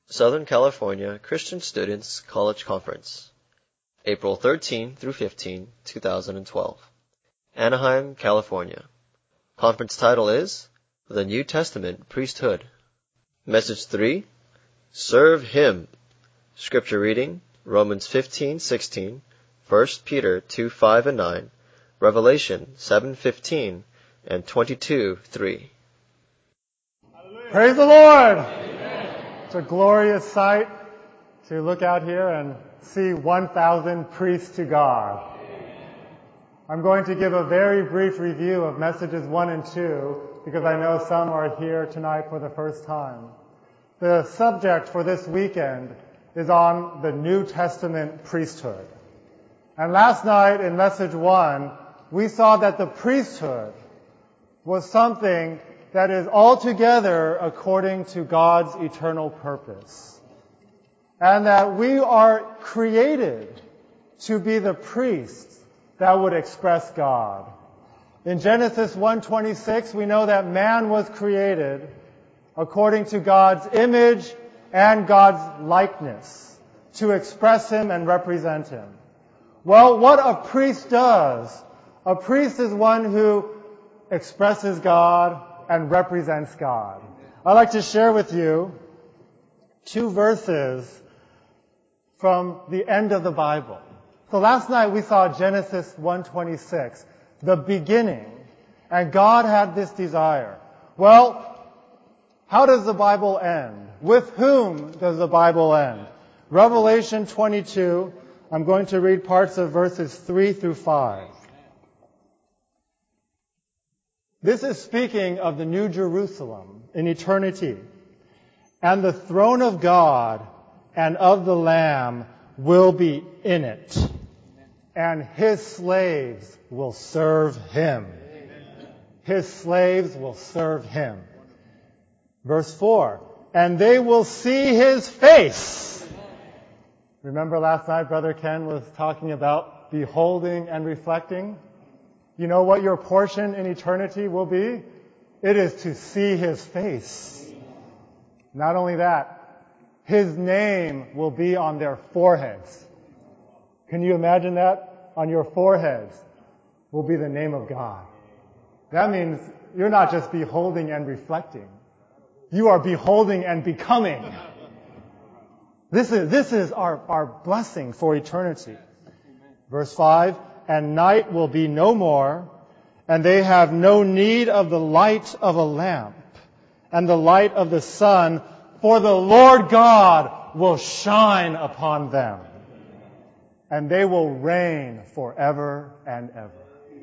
Southern California Christian Students College Conference, April 13 through 15, 2012. Anaheim, California. Conference title is The New Testament Priesthood. Message 3, Serve Him. Scripture reading, Romans 15:16, 1 Peter 2:5 and 9, Revelation 7:15, and 22:3. Praise the Lord! Amen. It's a glorious sight to look out here and see 1,000 priests to God. I'm going to give a very brief review of messages 1 and 2 because I know some are here tonight for the first time. The subject for this weekend is on the New Testament priesthood. And last night in message 1, we saw that the priesthood was something that is altogether according to God's eternal purpose. And that we are created to be the priests that would express God. In Genesis 1:26, we know that man was created according to God's image and God's likeness to express Him and represent Him. Well, what a priest does, a priest is one who expresses God and represents God. I'd like to share with you 2 verses from the end of the Bible. So last night we saw Genesis 1:26, the beginning, and God had this desire. Well, how does the Bible end? With whom does the Bible end? Revelation 22, I'm going to read parts of verses 3 through 5. This is speaking of the New Jerusalem in eternity. And the throne of God and of the Lamb will be in it. And His slaves will serve Him. His slaves will serve Him. Verse 4, and they will see His face. Remember last night Brother Ken was talking about beholding and reflecting? You know what your portion in eternity will be? It is to see His face. Not only that, His name will be on their foreheads. Can you imagine that? On your foreheads will be the name of God. That means you're not just beholding and reflecting. You are beholding and becoming. This is our blessing for eternity. Verse 5, and night will be no more, and they have no need of the light of a lamp and the light of the sun, for the Lord God will shine upon them, and they will reign forever and ever.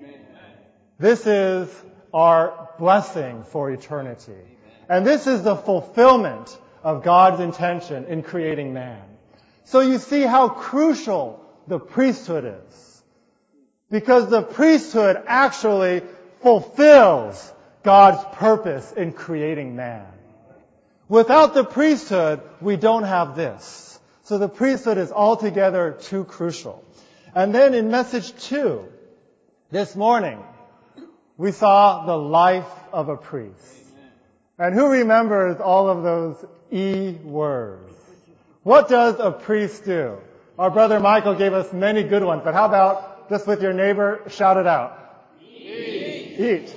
This is our blessing for eternity. And this is the fulfillment of God's intention in creating man. So you see how crucial the priesthood is. Because the priesthood actually fulfills God's purpose in creating man. Without the priesthood, we don't have this. So the priesthood is altogether too crucial. And then in message 2, this morning, we saw the life of a priest. And who remembers all of those E words? What does a priest do? Our brother Michael gave us many good ones, but how about just with your neighbor, shout it out. Eat. Eat.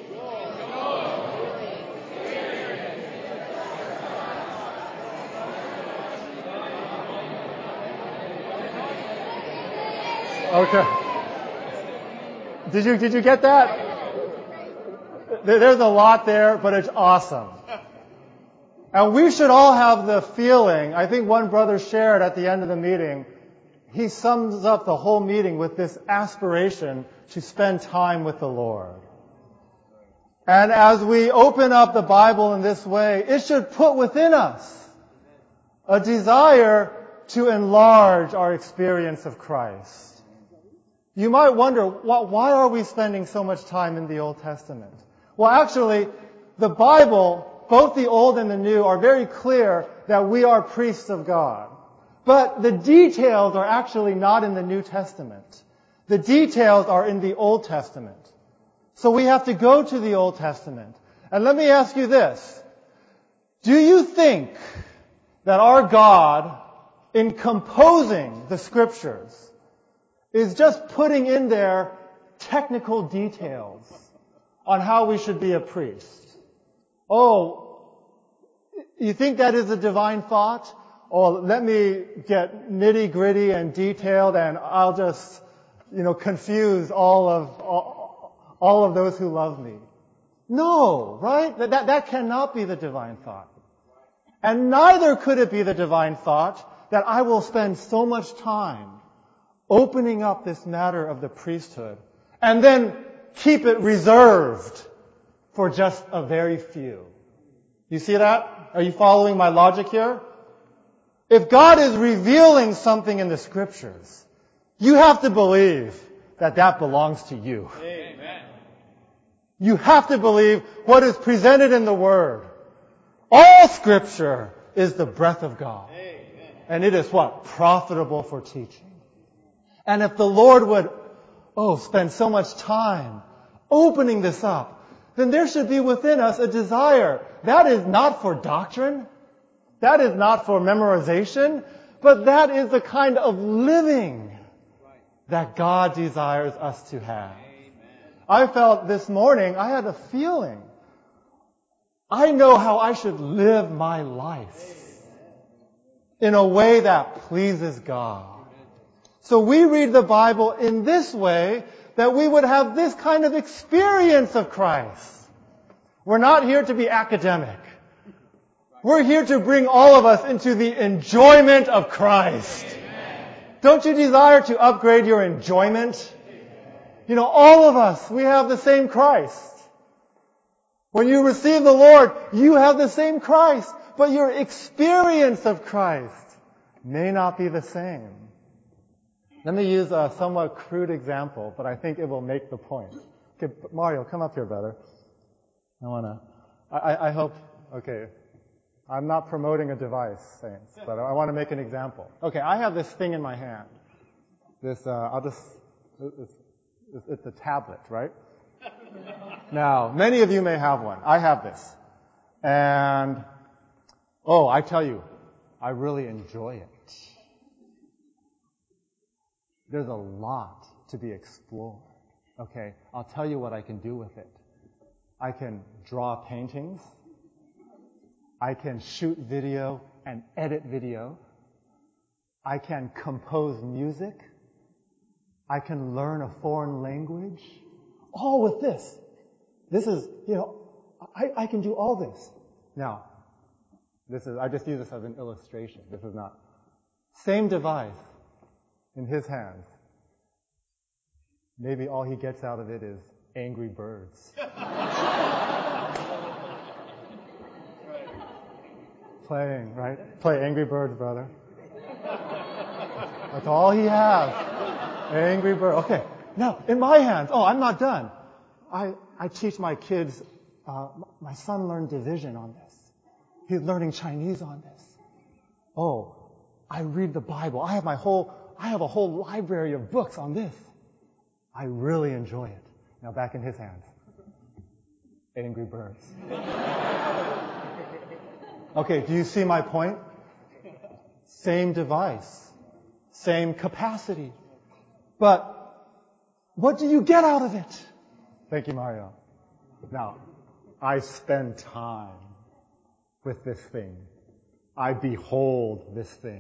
Okay. Did you get that? There's a lot there, but it's awesome. And we should all have the feeling, I think one brother shared at the end of the meeting, he sums up the whole meeting with this aspiration to spend time with the Lord. And as we open up the Bible in this way, it should put within us a desire to enlarge our experience of Christ. You might wonder, why are we spending so much time in the Old Testament? Well, actually, the Bible, both the Old and the New, are very clear that we are priests of God. But the details are actually not in the New Testament. The details are in the Old Testament. So we have to go to the Old Testament. And let me ask you this. Do you think that our God, in composing the Scriptures, is just putting in there technical details on how we should be a priest. Oh, you think that is a divine thought? Oh, let me get nitty-gritty and detailed, and I'll just, confuse all of those who love me. No, right? That cannot be the divine thought. And neither could it be the divine thought that I will spend so much time opening up this matter of the priesthood and then keep it reserved for just a very few. You see that? Are you following my logic here? If God is revealing something in the Scriptures, you have to believe that belongs to you. Amen. You have to believe what is presented in the Word. All Scripture is the breath of God. Amen. And it is what? Profitable for teaching. And if the Lord would, spend so much time opening this up, then there should be within us a desire. That is not for doctrine. That is not for memorization. But that is the kind of living that God desires us to have. I felt this morning, I had a feeling. I know how I should live my life in a way that pleases God. So we read the Bible in this way that we would have this kind of experience of Christ. We're not here to be academic. We're here to bring all of us into the enjoyment of Christ. Don't you desire to upgrade your enjoyment? All of us, we have the same Christ. When you receive the Lord, you have the same Christ, but your experience of Christ may not be the same. Let me use a somewhat crude example, but I think it will make the point. Okay, Mario, come up here, brother. I hope, okay, I'm not promoting a device, saints, but I want to make an example. Okay, I have this thing in my hand. It's a tablet, right? Now, many of you may have one. I have this. And, I tell you, I really enjoy it. There's a lot to be explored. Okay, I'll tell you what I can do with it. I can draw paintings. I can shoot video and edit video. I can compose music. I can learn a foreign language. All with this. This is, I can do all this. Now, I just use this as an illustration. This is not. Same device in his hands. Maybe all he gets out of it is Angry Birds. Playing, right? Play Angry Birds, brother. That's all he has. Angry Bird. Okay. Now, in my hands, I'm not done. I teach my kids, my son learned division on this. He's learning Chinese on this. I read the Bible. I have a whole library of books on this. I really enjoy it. Now back in his hands. Angry Birds. Okay, do you see my point? Same device. Same capacity. But what do you get out of it? Thank you, Mario. Now, I spend time with this thing. I behold this thing.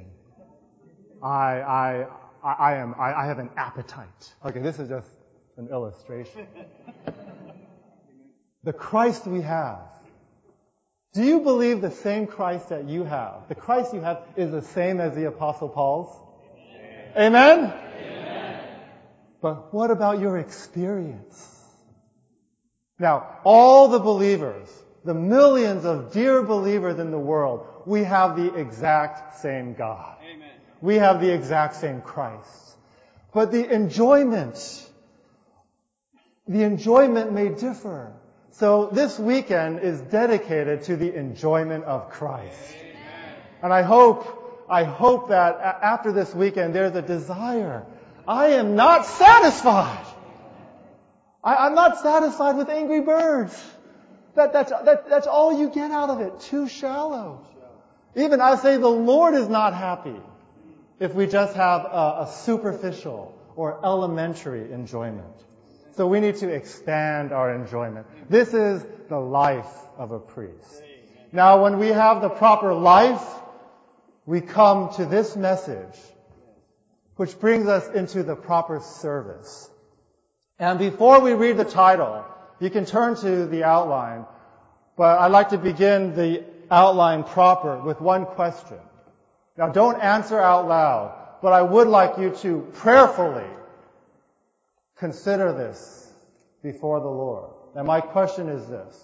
I have an appetite. Okay, this is just an illustration. The Christ we have. Do you believe the same Christ that you have, the Christ you have, is the same as the Apostle Paul's? Amen? Amen? But what about your experience? Now, all the believers, the millions of dear believers in the world, we have the exact same God. Amen. We have the exact same Christ. But the enjoyment may differ. So this weekend is dedicated to the enjoyment of Christ. Amen. And I hope that after this weekend there's a desire. I am not satisfied. I'm not satisfied with Angry Birds. That's all you get out of it. Too shallow. Even I say the Lord is not happy if we just have a superficial or elementary enjoyment. So we need to expand our enjoyment. This is the life of a priest. Now, when we have the proper life, we come to this message, which brings us into the proper service. And before we read the title, you can turn to the outline, but I'd like to begin the outline proper with one question. Now, don't answer out loud, but I would like you to prayerfully consider this before the Lord. And my question is this: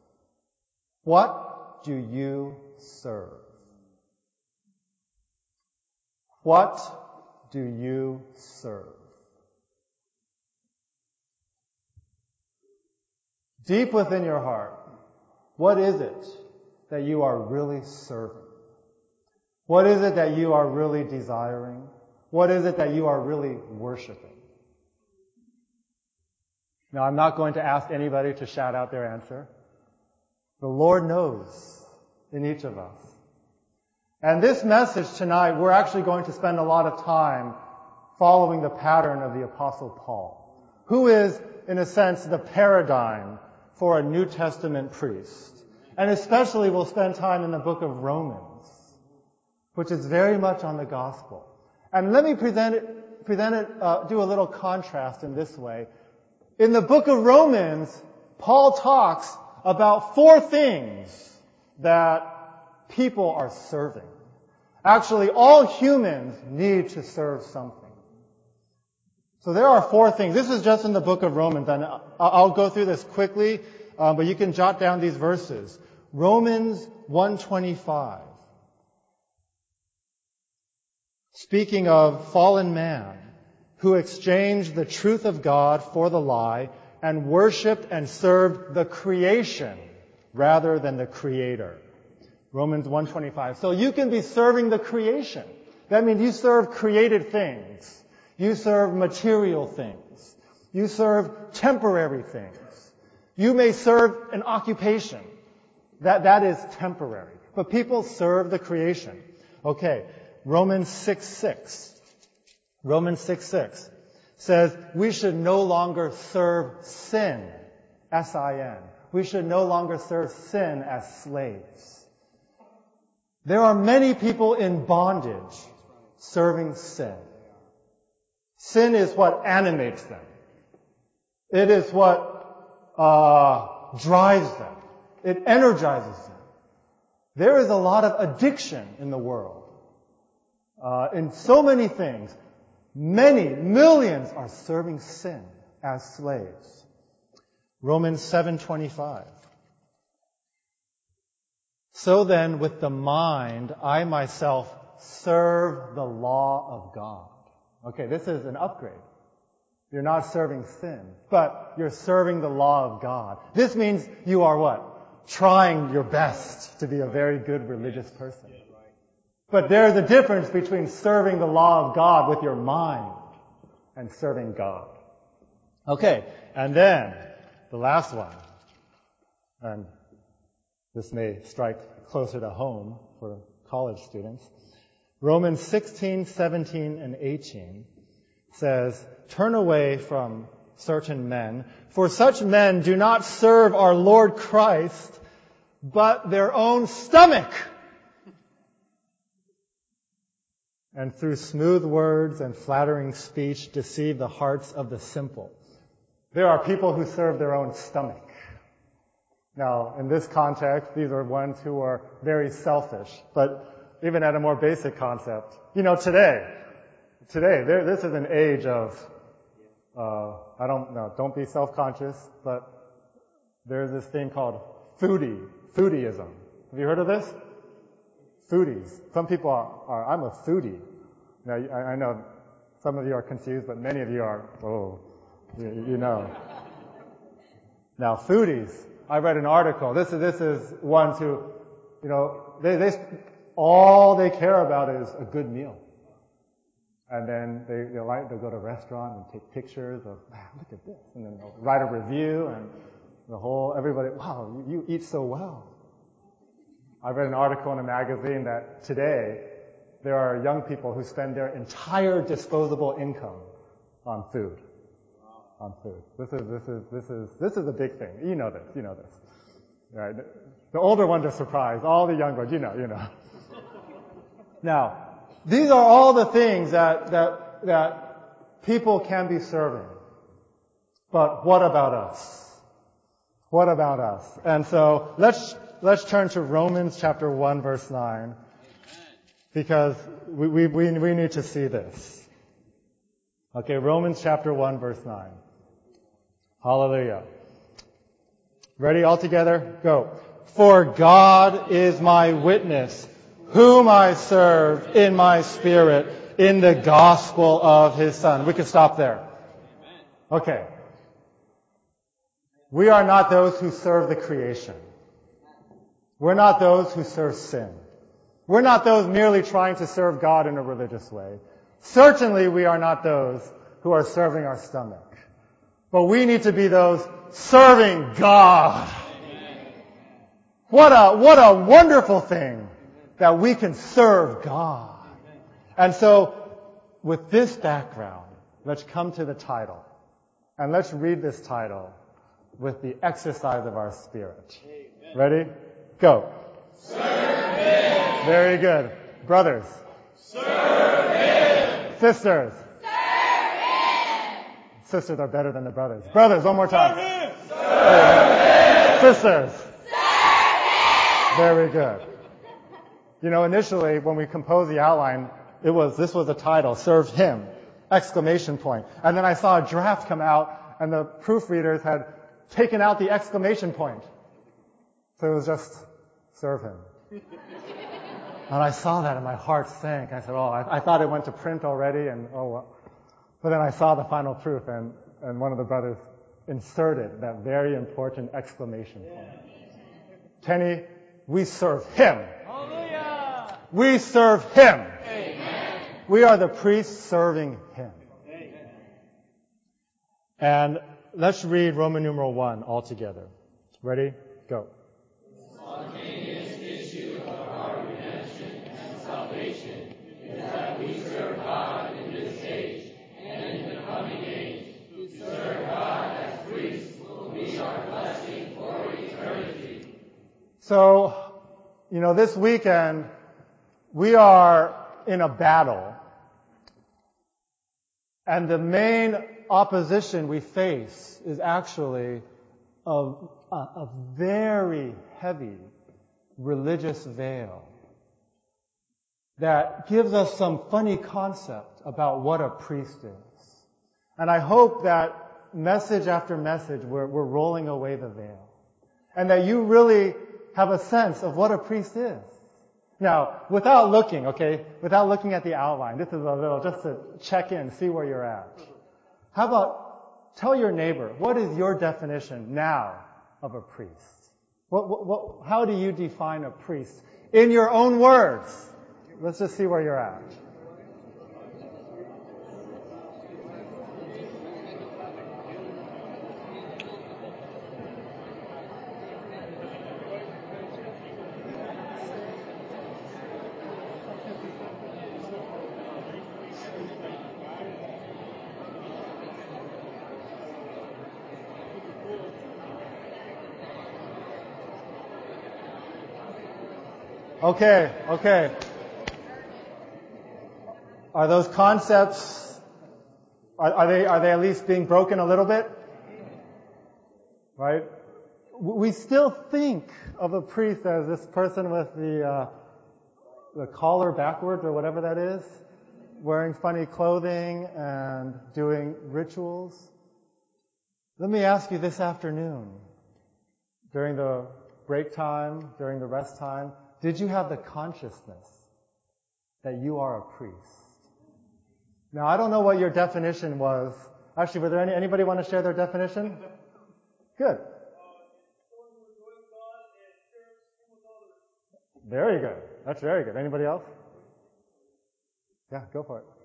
what do you serve? What do you serve? Deep within your heart, what is it that you are really serving? What is it that you are really desiring? What is it that you are really worshiping? Now, I'm not going to ask anybody to shout out their answer. The Lord knows in each of us. And this message tonight, we're actually going to spend a lot of time following the pattern of the Apostle Paul, who is, in a sense, the paradigm for a New Testament priest. And especially we'll spend time in the book of Romans, which is very much on the gospel. And let me do a little contrast in this way. In the book of Romans, Paul talks about 4 things that people are serving. Actually, all humans need to serve something. So there are 4 things. This is just in the book of Romans, and I'll go through this quickly, but you can jot down these verses. Romans 1:25. Speaking of fallen man, who exchanged the truth of God for the lie and worshipped and served the creation rather than the Creator. Romans 1:25. So you can be serving the creation. That means you serve created things. You serve material things. You serve temporary things. You may serve an occupation. That is temporary. But people serve the creation. Okay, Romans 6:6. Romans 6:6 says we should no longer serve sin, S-I-N. We should no longer serve sin as slaves. There are many people in bondage serving sin. Sin is what animates them. It is what drives them. It energizes them. There is a lot of addiction in the world. In so many things. Many, millions are serving sin as slaves. Romans 7:25. So then, with the mind, I myself serve the law of God. Okay, this is an upgrade. You're not serving sin, but you're serving the law of God. This means you are what? Trying your best to be a very good religious person. But there's a difference between serving the law of God with your mind and serving God. Okay, and then the last one, and this may strike closer to home for college students. Romans 16, 17, and 18 says, turn away from certain men, for such men do not serve our Lord Christ, but their own stomach. And through smooth words and flattering speech deceive the hearts of the simple. There are people who serve their own stomach. Now, in this context, these are ones who are very selfish. But even at a more basic concept, today, this is an age of, don't be self-conscious, but there's this thing called foodieism. Have you heard of this? Foodies. Some people are I'm a foodie. Now, I know some of you are confused, but many of you are, you know. Now, foodies. I read an article. This is ones who, they all they care about is a good meal. And then they'll go to a restaurant and take pictures of, wow, look at this. And then they'll write a review and everybody, wow, you eat so well. I read an article in a magazine that today there are young people who spend their entire disposable income on food. On food. This is a big thing. You know this. Right? The older ones are surprised. All the young ones, you know. Now, these are all the things that people can be serving. But what about us? What about us? And so let's turn to Romans chapter 1 verse 9, because we need to see this. Okay, Romans chapter 1 verse 9. Hallelujah. Ready all together? Go. For God is my witness, whom I serve in my spirit in the gospel of His Son. We can stop there. Okay. We are not those who serve the creation. We're not those who serve sin. We're not those merely trying to serve God in a religious way. Certainly we are not those who are serving our stomach. But we need to be those serving God. What a wonderful thing that we can serve God. And so, with this background, let's come to the title. And let's read this title with the exercise of our spirit. Ready? Go. Serve Him. Very good. Brothers. Serve Him. Sisters. Serve Him. Sisters are better than the brothers. Brothers, one more time. Serve Him. Serve Him. Sisters. Serve Him. Very good. You know, initially, when we composed the outline, this was the title, Serve Him! Exclamation point. And then I saw a draft come out, and the proofreaders had taken out the exclamation point. So it was just, Serve Him. And I saw that and my heart sank. I said, I thought it went to print already, and well. But then I saw the final proof, and one of the brothers inserted that very important exclamation point. Kenny, we serve Him. Hallelujah. We serve Him. Amen. We are the priests serving Him. Amen. And let's read Roman numeral 1 all together. Ready? Go. Spontaneous issue of our redemption and salvation is that we serve God in this age and in the coming age. To serve God as priests will be our blessing for eternity. So, this weekend, we are in a battle. And the main opposition we face is actually a very heavy religious veil that gives us some funny concept about what a priest is. And I hope that message after message we're rolling away the veil. And that you really have a sense of what a priest is. Now, without looking at the outline, this is a little just to check in, see where you're at. How about tell your neighbor, what is your definition now of a priest? How do you define a priest? In your own words. Let's just see where you're at. Okay. Are those concepts, are they at least being broken a little bit? Right? We still think of a priest as this person with the collar backwards or whatever that is, wearing funny clothing and doing rituals. Let me ask you this afternoon, during the break time, during the rest time, did you have the consciousness that you are a priest? Now, I don't know what your definition was. Actually, were there anybody want to share their definition? Good. Very good. That's very good. Anybody else? Yeah, go for it.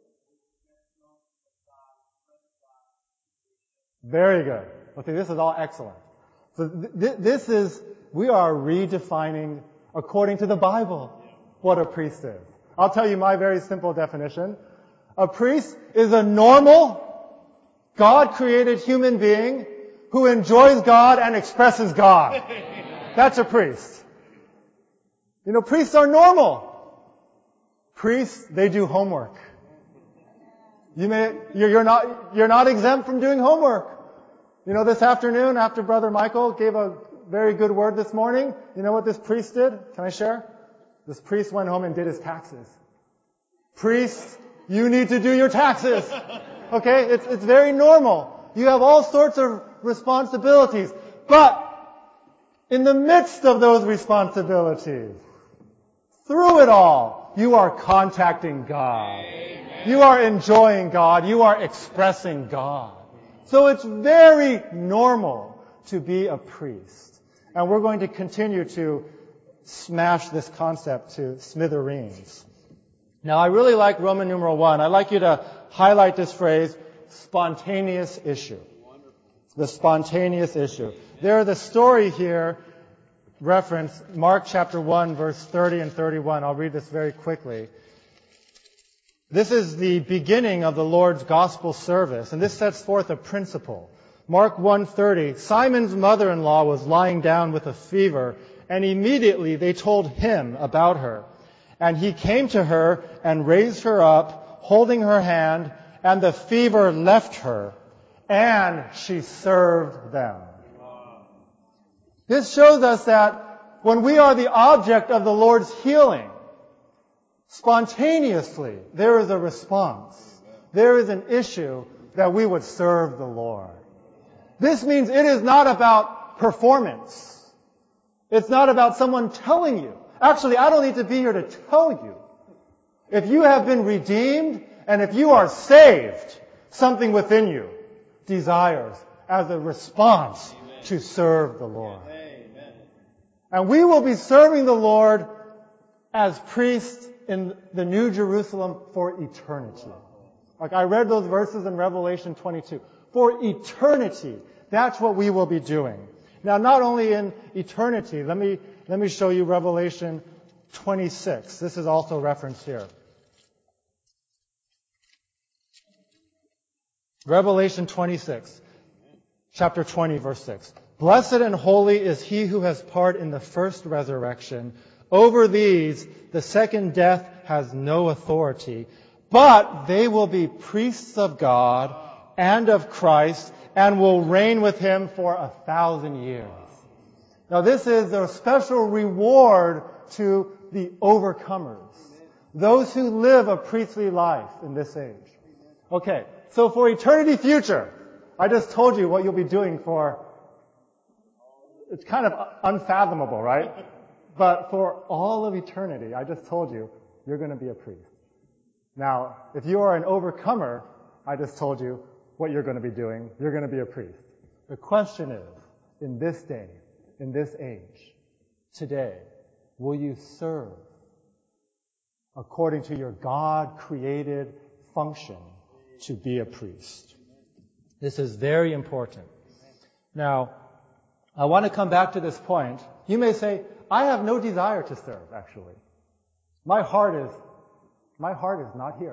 Very good. Okay, this is all excellent. So we are redefining according to the Bible, what a priest is. I'll tell you my very simple definition. A priest is a normal, God-created human being who enjoys God and expresses God. That's a priest. You know, priests are normal. Priests, they do homework. You're not exempt from doing homework. You know, this afternoon, after Brother Michael gave a very good word this morning, you know what this priest did? Can I share? This priest went home and did his taxes. Priests, you need to do your taxes. Okay? It's very normal. You have all sorts of responsibilities. But in the midst of those responsibilities, through it all, you are contacting God. You are enjoying God. You are expressing God. So it's very normal to be a priest. And we're going to continue to smash this concept to smithereens. Now, I really like Roman numeral 1. I'd like you to highlight this phrase, spontaneous issue. The spontaneous issue. There is a story here, reference Mark chapter 1, verse 30 and 31. I'll read this very quickly. This is the beginning of the Lord's gospel service, and this sets forth a principle. Mark 1:30, Simon's mother-in-law was lying down with a fever, and immediately they told him about her. And he came to her and raised her up, holding her hand, and the fever left her, and she served them. This shows us that when we are the object of the Lord's healing, spontaneously, there is a response. There is an issue that we would serve the Lord. This means it is not about performance. It's not about someone telling you. Actually, I don't need to be here to tell you. If you have been redeemed and if you are saved, something within you desires as a response to serve the Lord. And we will be serving the Lord as priests in the New Jerusalem for eternity. Like I read those verses in Revelation 22. For eternity, that's what we will be doing. Now, not only in eternity, let me show you Revelation 26. This is also referenced here. Revelation 26, chapter 20, verse 6. Blessed and holy is he who has part in the first resurrection. Over these, the second death has no authority, but they will be priests of God and of Christ and will reign with him for 1,000 years. Now this is a special reward to the overcomers, those who live a priestly life in this age. Okay, so for eternity future, I just told you what you'll be doing for, it's kind of unfathomable, right? But for all of eternity, I just told you, you're going to be a priest. Now, if you are an overcomer, I just told you what you're going to be doing. You're going to be a priest. The question is, in this day, in this age, today, will you serve according to your God-created function to be a priest? This is very important. Now, I want to come back to this point. You may say, I have no desire to serve, actually. My heart is not here.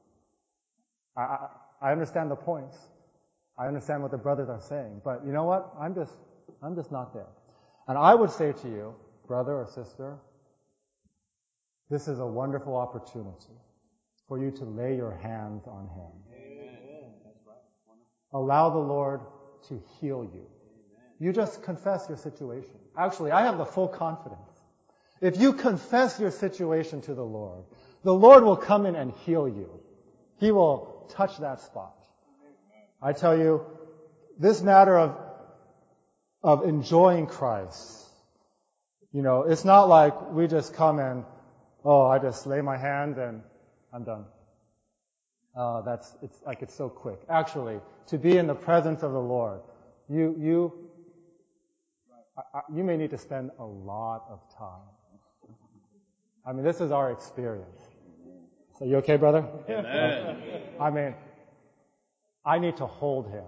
I understand the points. I understand what the brothers are saying. But you know what? I'm just not there. And I would say to you, brother or sister, this is a wonderful opportunity for you to lay your hands on him. Amen. Allow the Lord to heal you. You just confess your situation. Actually, I have the full confidence. If you confess your situation to the Lord will come in and heal you. He will touch that spot. I tell you, this matter of enjoying Christ, you know, it's not like we just come and, I just lay my hand and I'm done. It's so quick. Actually, to be in the presence of the Lord, you may need to spend a lot of time. I mean, this is our experience. So you okay, brother? Amen. I need to hold him.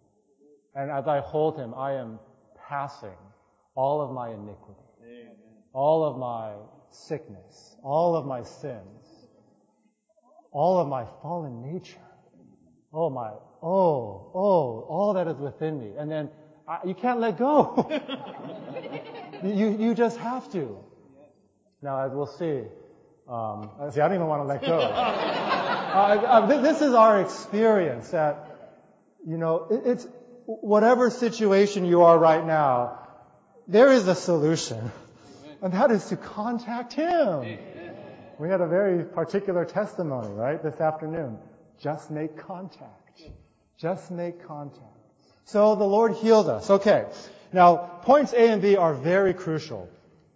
And as I hold him, I am passing all of my iniquity. all of my sickness, all of my sins, all of my fallen nature, all that is within me. And then you can't let go. you just have to. Now, as we'll see, I don't even want to let go. This is our experience that, it's whatever situation you are right now, there is a solution. And that is to contact Him. We had a very particular testimony, right, this afternoon. Just make contact. Just make contact. So the Lord healed us. Okay. Now, points A and B are very crucial.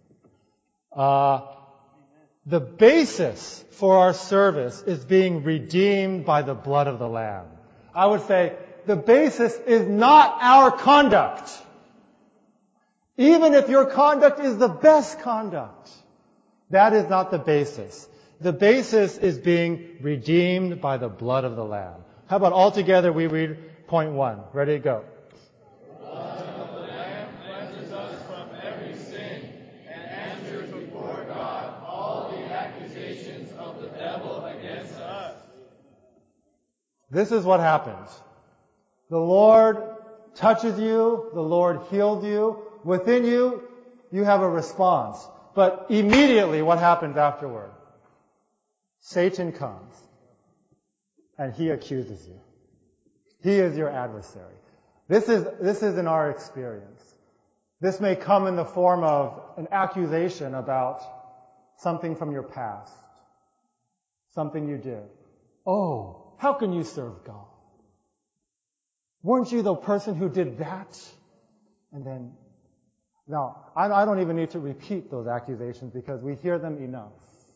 The basis for our service is being redeemed by the blood of the Lamb. I would say the basis is not our conduct. Even if your conduct is the best conduct, that is not the basis. The basis is being redeemed by the blood of the Lamb. How about all together we read point 1. Ready to go. The blood of the Lamb cleanses us from every sin and answers before God all the accusations of the devil against us. This is what happens. The Lord touches you. The Lord healed you. Within you, you have a response. But immediately, what happens afterward? Satan comes, and he accuses you. He is your adversary. This is in our experience. This may come in the form of an accusation about something from your past, something you did. Oh, how can you serve God? Weren't you the person who did that? And then, now, I don't even need to repeat those accusations because we hear them enough.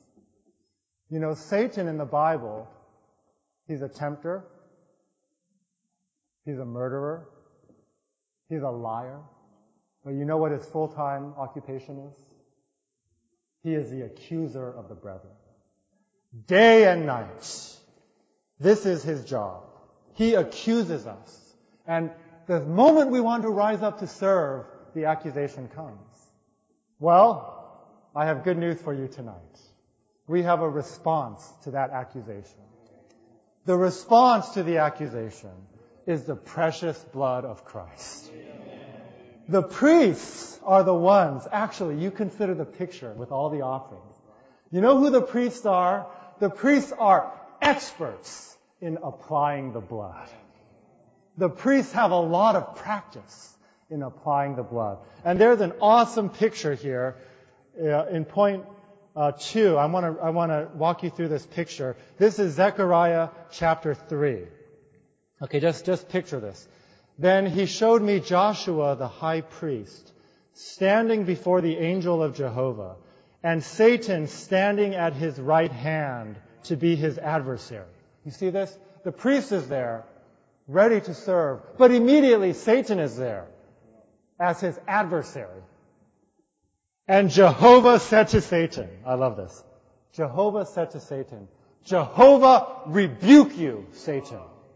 Satan in the Bible, he's a tempter, he's a murderer, he's a liar. But you know what his full-time occupation is? He is the accuser of the brethren. Day and night. This is his job. He accuses us. And the moment we want to rise up to serve, the accusation comes. Well, I have good news for you tonight. We have a response to that accusation. The response to the accusation is the precious blood of Christ. The priests are the ones, actually, you consider the picture with all the offerings. You know who the priests are? The priests are experts in applying the blood. The priests have a lot of practice in applying the blood. And there's an awesome picture here in point 2. I want to walk you through this picture. This is Zechariah chapter 3. Okay, just picture this. Then he showed me Joshua the high priest standing before the angel of Jehovah, and Satan standing at his right hand to be his adversary. You see this? The priest is there, ready to serve, but immediately Satan is there as his adversary. And Jehovah said to Satan, I love this. Jehovah said to Satan, Jehovah rebuke you, Satan.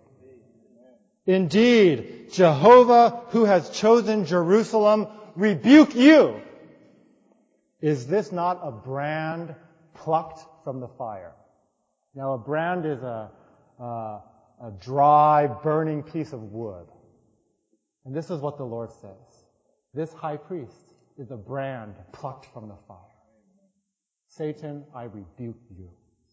Indeed, Jehovah, who has chosen Jerusalem, rebuke you. Is this not a brand plucked from the fire? Now, a brand is a dry, burning piece of wood. And this is what the Lord says. This high priest is a brand plucked from the fire. Satan, I rebuke you.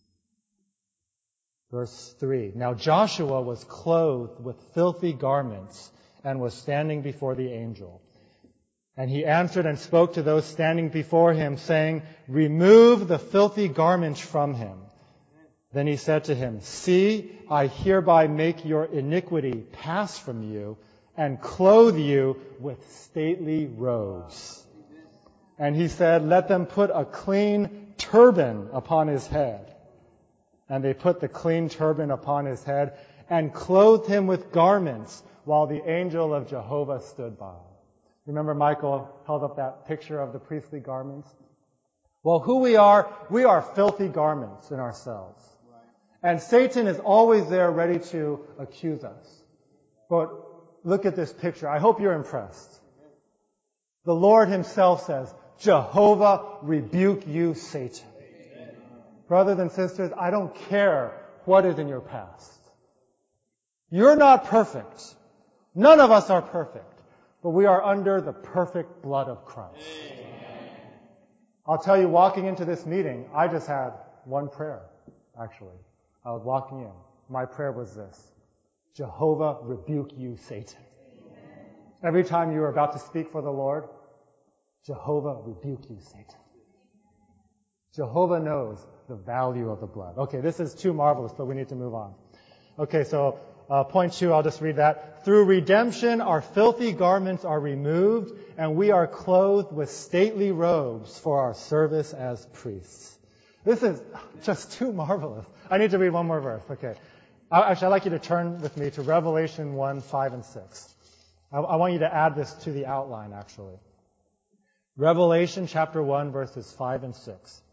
Verse 3. Now Joshua was clothed with filthy garments and was standing before the angel. And he answered and spoke to those standing before him, saying, remove the filthy garments from him. Then he said to him, see, I hereby make your iniquity pass from you and clothe you with stately robes. And he said, let them put a clean turban upon his head. And they put the clean turban upon his head and clothed him with garments while the angel of Jehovah stood by. Remember Michael held up that picture of the priestly garments? Well, who we are filthy garments in ourselves. And Satan is always there ready to accuse us. But look at this picture. I hope you're impressed. The Lord himself says, Jehovah rebuke you, Satan. Brothers and sisters, I don't care what is in your past. You're not perfect. None of us are perfect. But we are under the perfect blood of Christ. I'll tell you, walking into this meeting, I just had one prayer, actually. I was walking in. My prayer was this: Jehovah rebuke you, Satan. Every time you were about to speak for the Lord, Jehovah rebuke you, Satan. Jehovah knows the value of the blood. Okay, this is too marvelous, but we need to move on. Okay, so point 2, I'll just read that. Through redemption, our filthy garments are removed, and we are clothed with stately robes for our service as priests. This is just too marvelous. I need to read one more verse. Okay. Actually, I'd like you to turn with me to Revelation 1, 5, and 6. I want you to add this to the outline, actually. Revelation chapter 1, verses 5 and 6.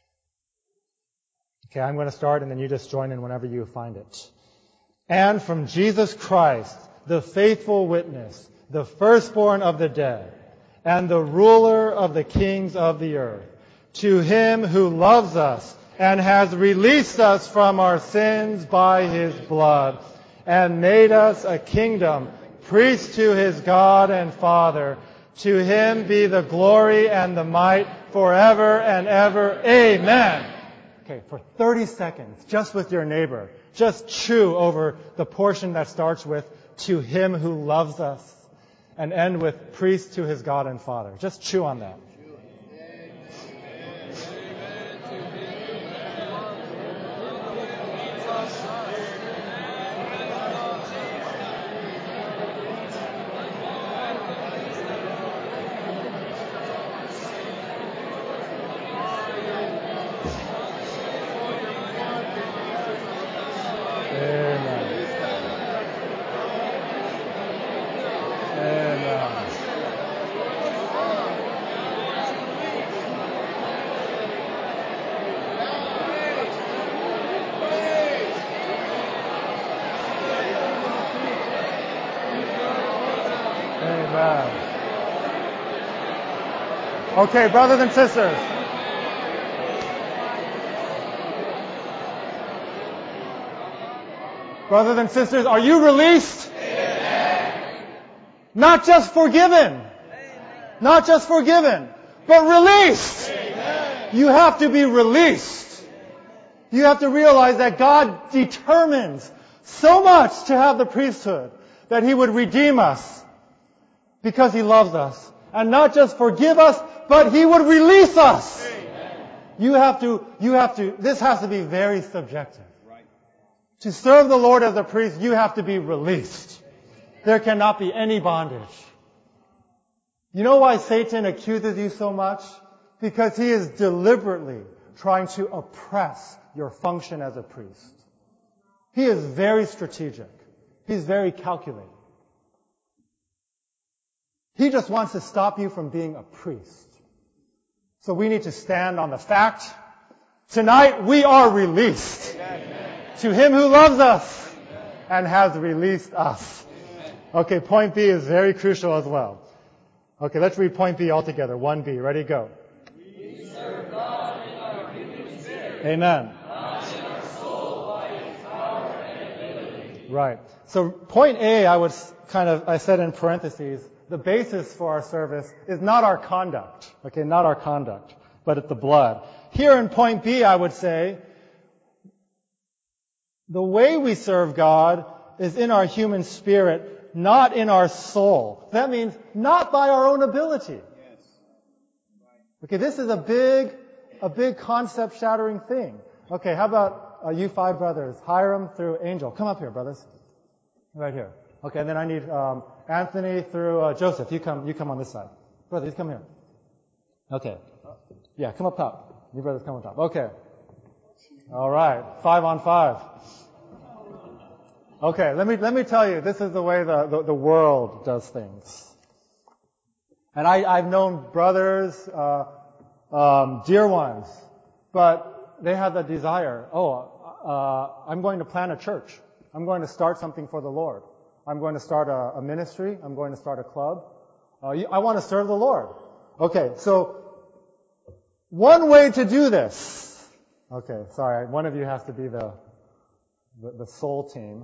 Okay, I'm going to start, and then you just join in whenever you find it. And from Jesus Christ, the faithful witness, the firstborn of the dead, and the ruler of the kings of the earth, to him who loves us and has released us from our sins by his blood, and made us a kingdom, priests to his God and Father. To him be the glory and the might forever and ever. Amen. Okay, for 30 seconds, just with your neighbor, just chew over the portion that starts with, to him who loves us, and end with, priest to his God and Father. Just chew on that. Okay, brothers and sisters. Brothers and sisters, are you released? Amen. Not just forgiven. Amen. Not just forgiven, but released. Amen. You have to be released. You have to realize that God determines so much to have the priesthood that He would redeem us because He loves us. And not just forgive us, but He would release us. Amen. You have to, this has to be very subjective. Right. To serve the Lord as a priest, you have to be released. There cannot be any bondage. You know why Satan accuses you so much? Because he is deliberately trying to oppress your function as a priest. He is very strategic. He's very calculated. He just wants to stop you from being a priest. So we need to stand on the fact, tonight we are released. Amen. To him who loves us and has released us. Okay, point B is very crucial as well. Okay, let's read point B all together. 1B, ready, go. We serve God in our human spirit. Amen. Not in our soul by His power and ability. Right. So point A, I said in parentheses, the basis for our service is not our conduct. Okay, not our conduct, but it's the blood. Here in point B, I would say, the way we serve God is in our human spirit, not in our soul. That means not by our own ability. Okay, this is a big concept-shattering thing. Okay, how about you 5 brothers, Hiram through Angel? Come up here, brothers. Right here. Okay, and then I need Anthony through Joseph. You come on this side. Brothers, come here. Okay. Yeah, come up top. You brothers come on top. Okay. All right. 5 on 5. Okay, let me tell you, this is the way the world does things. And I've known brothers, dear ones, but they have the desire, I'm going to plant a church. I'm going to start something for the Lord. I'm going to start a ministry. I'm going to start a club. I want to serve the Lord. Okay, so One way to do this. Okay, sorry. One of you has to be the soul team.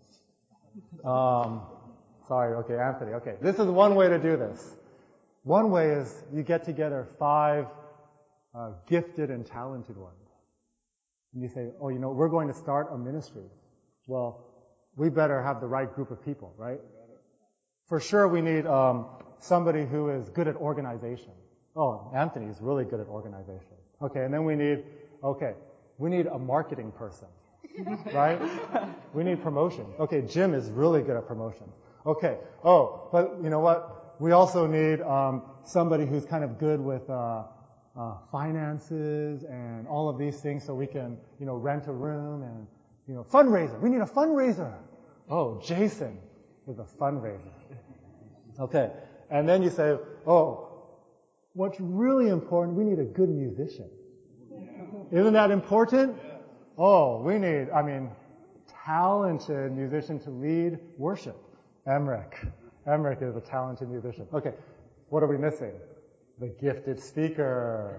Sorry, okay, Anthony. Okay, this is one way to do this. One way is you get together 5 gifted and talented ones. And you say, oh, we're going to start a ministry. Well, we better have the right group of people, right? For sure, we need somebody who is good at organization. Oh, Anthony is really good at organization. Okay, and then we need a marketing person, right? We need promotion. Okay, Jim is really good at promotion. Okay, but you know what? We also need somebody who's kind of good with finances and all of these things so we can, rent a room and, fundraiser. We need a fundraiser. Oh, Jason is a fundraiser. Okay, and then you say, what's really important, we need a good musician. Isn't that important? Oh, we need, talented musician to lead worship. Emmerich is a talented musician. Okay, what are we missing? The gifted speaker.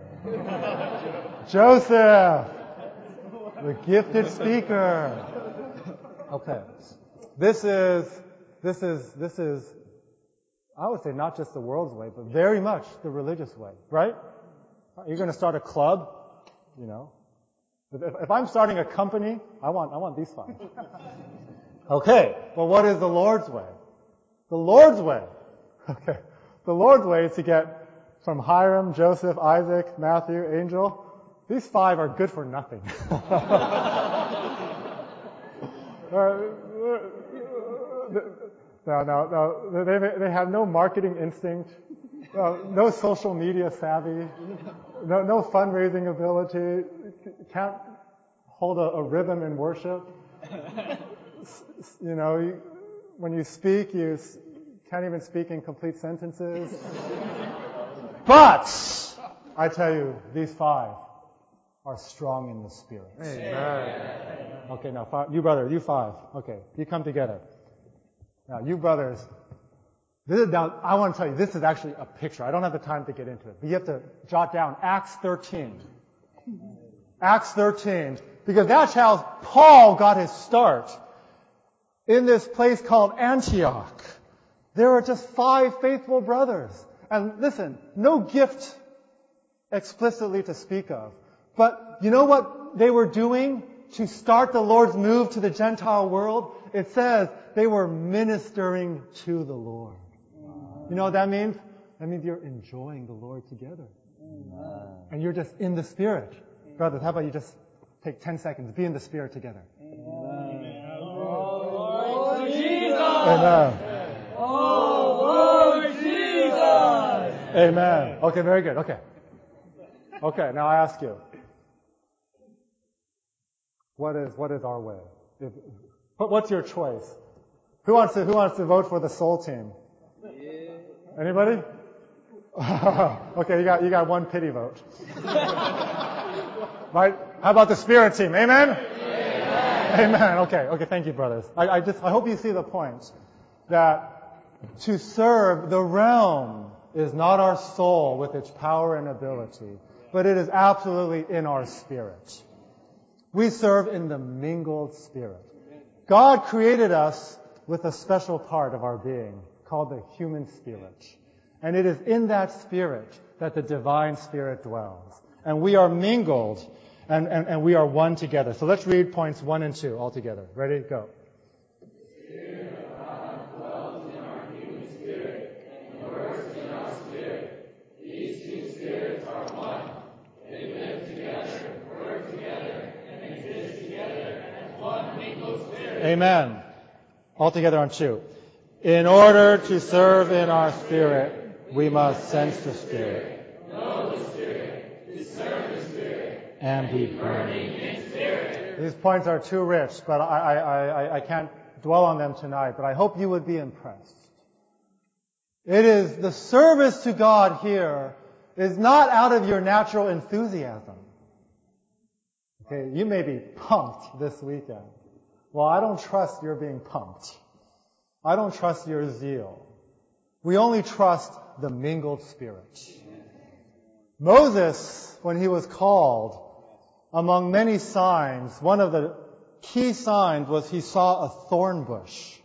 Joseph! The gifted speaker. Okay. This is, I would say not just the world's way, but very much the religious way, right? You're going to start a club, If I'm starting a company, I want these 5. Okay, well, what is the Lord's way? The Lord's way. Okay, the Lord's way is to get from Hiram, Joseph, Isaac, Matthew, Angel. These 5 are good for nothing. No, they have no marketing instinct, no social media savvy, no fundraising ability, can't hold a rhythm in worship. When you speak, you can't even speak in complete sentences. But, I tell you, these 5 are strong in the Spirit. Amen. Okay, now, you brother, you 5. Okay, you come together. Now, you brothers, I want to tell you, this is actually a picture. I don't have the time to get into it, but you have to jot down Acts 13. Acts 13, because that's how Paul got his start. In this place called Antioch, there are just 5 faithful brothers. And listen, no gift explicitly to speak of. But you know what they were doing to start the Lord's move to the Gentile world? It says they were ministering to the Lord. You know what that means? That means you're enjoying the Lord together. And you're just in the Spirit. Brothers, how about you just take 10 seconds, be in the Spirit together. Oh, Jesus! Amen. Oh, Lord Jesus! Amen. Okay, very good. Okay, now I ask you, what is our way? What's your choice? Who wants to vote for the soul team? Anybody? Okay, you got one pity vote. Right? How about the Spirit team? Amen? Amen. Okay, thank you, brothers. I hope you see the point that to serve the realm is not our soul with its power and ability, but it is absolutely in our spirit. We serve in the mingled Spirit. God created us with a special part of our being called the human spirit. And it is in that spirit that the divine Spirit dwells. And we are mingled and we are one together. So let's read points 1 and 2 all together. Ready? Go. The Spirit of God dwells in our human spirit and works in our spirit. These 2 spirits are one. They live together, work together, and exist together as one mingled spirit. Amen. All together on 2. In order to serve in our spirit, we must sense the Spirit. Know the Spirit. Discern the Spirit. And be burning in spirit. These points are too rich, but I can't dwell on them tonight, but I hope you would be impressed. It is the service to God here is not out of your natural enthusiasm. Okay, you may be pumped this weekend. Well, I don't trust you're being pumped. I don't trust your zeal. We only trust the mingled Spirit. Moses, when he was called, among many signs, one of the key signs was he saw a thorn bush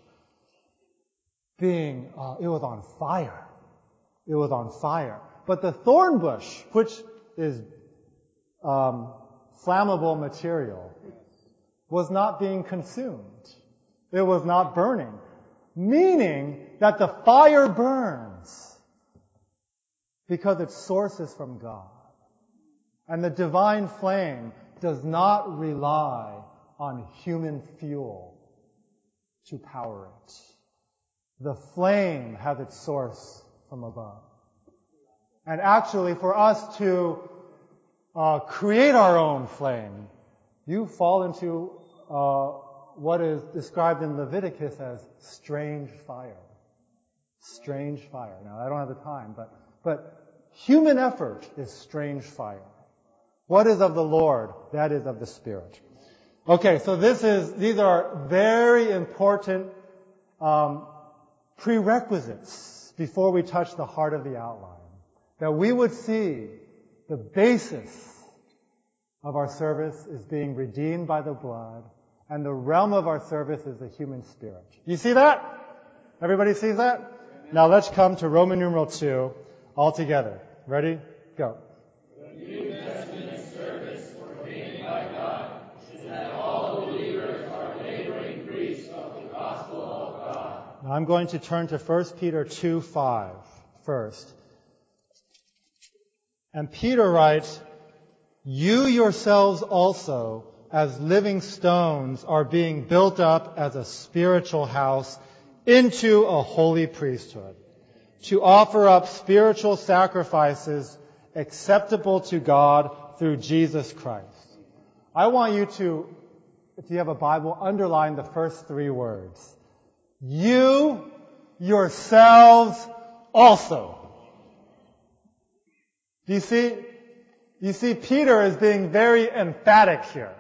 it was on fire. It was on fire. But the thorn bush, which is flammable material, was not being consumed. It was not burning. Meaning that the fire burns because its source is from God. And the divine flame does not rely on human fuel to power it. The flame has its source from above. And actually, for us to create our own flame, you fall into what is described in Leviticus as strange fire. Strange fire. Now, I don't have the time, but human effort is strange fire. What is of the Lord, that is of the Spirit. Okay, so these are very important prerequisites before we touch the heart of the outline. That we would see the basis of our service is being redeemed by the blood, and the realm of our service is the human spirit. You see that? Everybody sees that? Now let's come to Roman numeral 2 all together. Ready? Go. The New Testament service ordained by God is that all believers are laboring priests of the gospel of God. Now I'm going to turn to 1 Peter 2:5 first. And Peter writes, "You yourselves also, as living stones, are being built up as a spiritual house into a holy priesthood, to offer up spiritual sacrifices acceptable to God through Jesus Christ." I want you to, if you have a Bible, underline the first 3 words. You yourselves also. You see, Peter is being very emphatic here.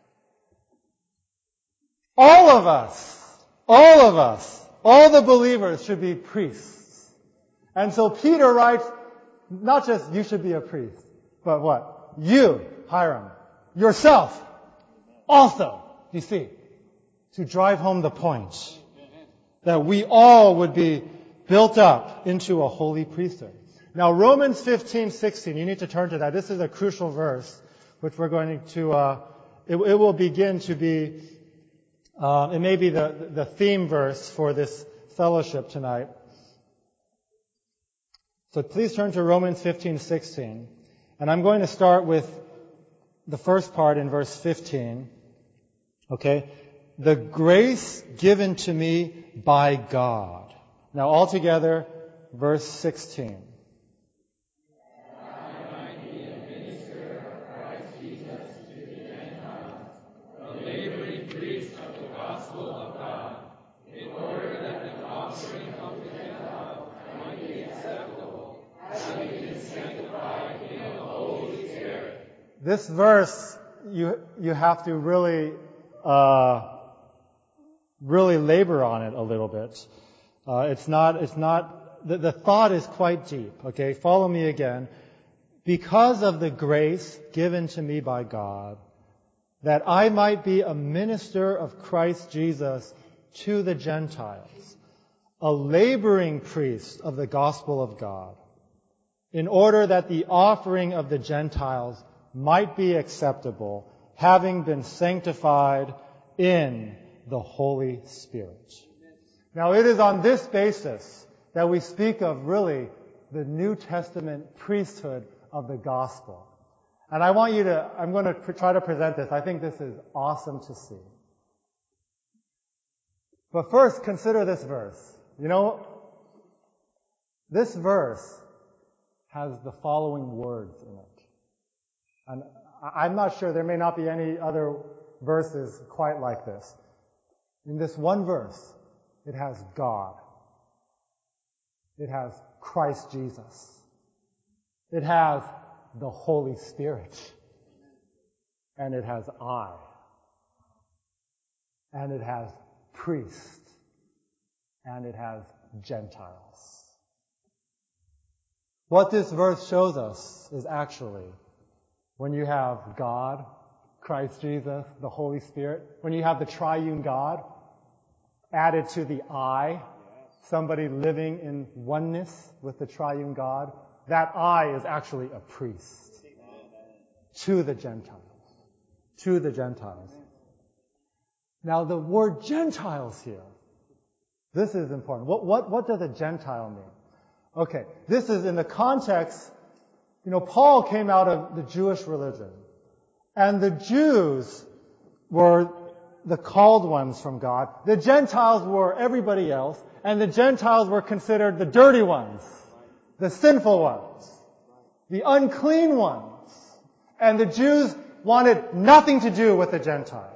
All of us, all the believers should be priests. And so Peter writes, not just you should be a priest, but what? You, Hiram, yourself, also, you see, to drive home the point that we all would be built up into a holy priesthood. Now, Romans 15:16, you need to turn to that. This is a crucial verse, which we're going to, it will begin to be, it may be the theme verse for this fellowship tonight. So please turn to Romans 15:16. And I'm going to start with the first part in verse 15. Okay? The grace given to me by God. Now, all together, verse 16. This verse, you have to really labor on it a little bit. The thought is quite deep, okay? Follow me again. Because of the grace given to me by God, that I might be a minister of Christ Jesus to the Gentiles, a laboring priest of the gospel of God, in order that the offering of the Gentiles might be acceptable, having been sanctified in the Holy Spirit. Now, it is on this basis that we speak of really the New Testament priesthood of the gospel. And I'm going to try to present this. I think this is awesome to see. But first, consider this verse. You know, this verse has the following words in it. And I'm not sure, there may not be any other verses quite like this. In this one verse, it has God. It has Christ Jesus. It has the Holy Spirit. And it has I. And it has priest. And it has Gentiles. What this verse shows us is actually when you have God, Christ Jesus, the Holy Spirit, when you have the triune God added to the I, somebody living in oneness with the triune God, that I is actually a priest to the Gentiles. To the Gentiles. Now the word Gentiles here, this is important. What does a Gentile mean? Okay, this is in the context, Paul came out of the Jewish religion. And the Jews were the called ones from God. The Gentiles were everybody else. And the Gentiles were considered the dirty ones, the sinful ones, the unclean ones. And the Jews wanted nothing to do with the Gentiles.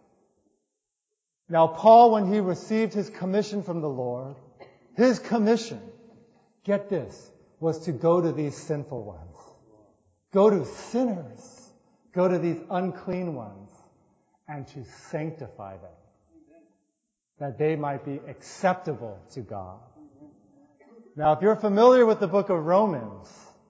Now, Paul, when he received his commission from the Lord, his commission, get this, was to go to these sinful ones. Go to sinners. Go to these unclean ones and to sanctify them, that they might be acceptable to God. Now, if you're familiar with the book of Romans,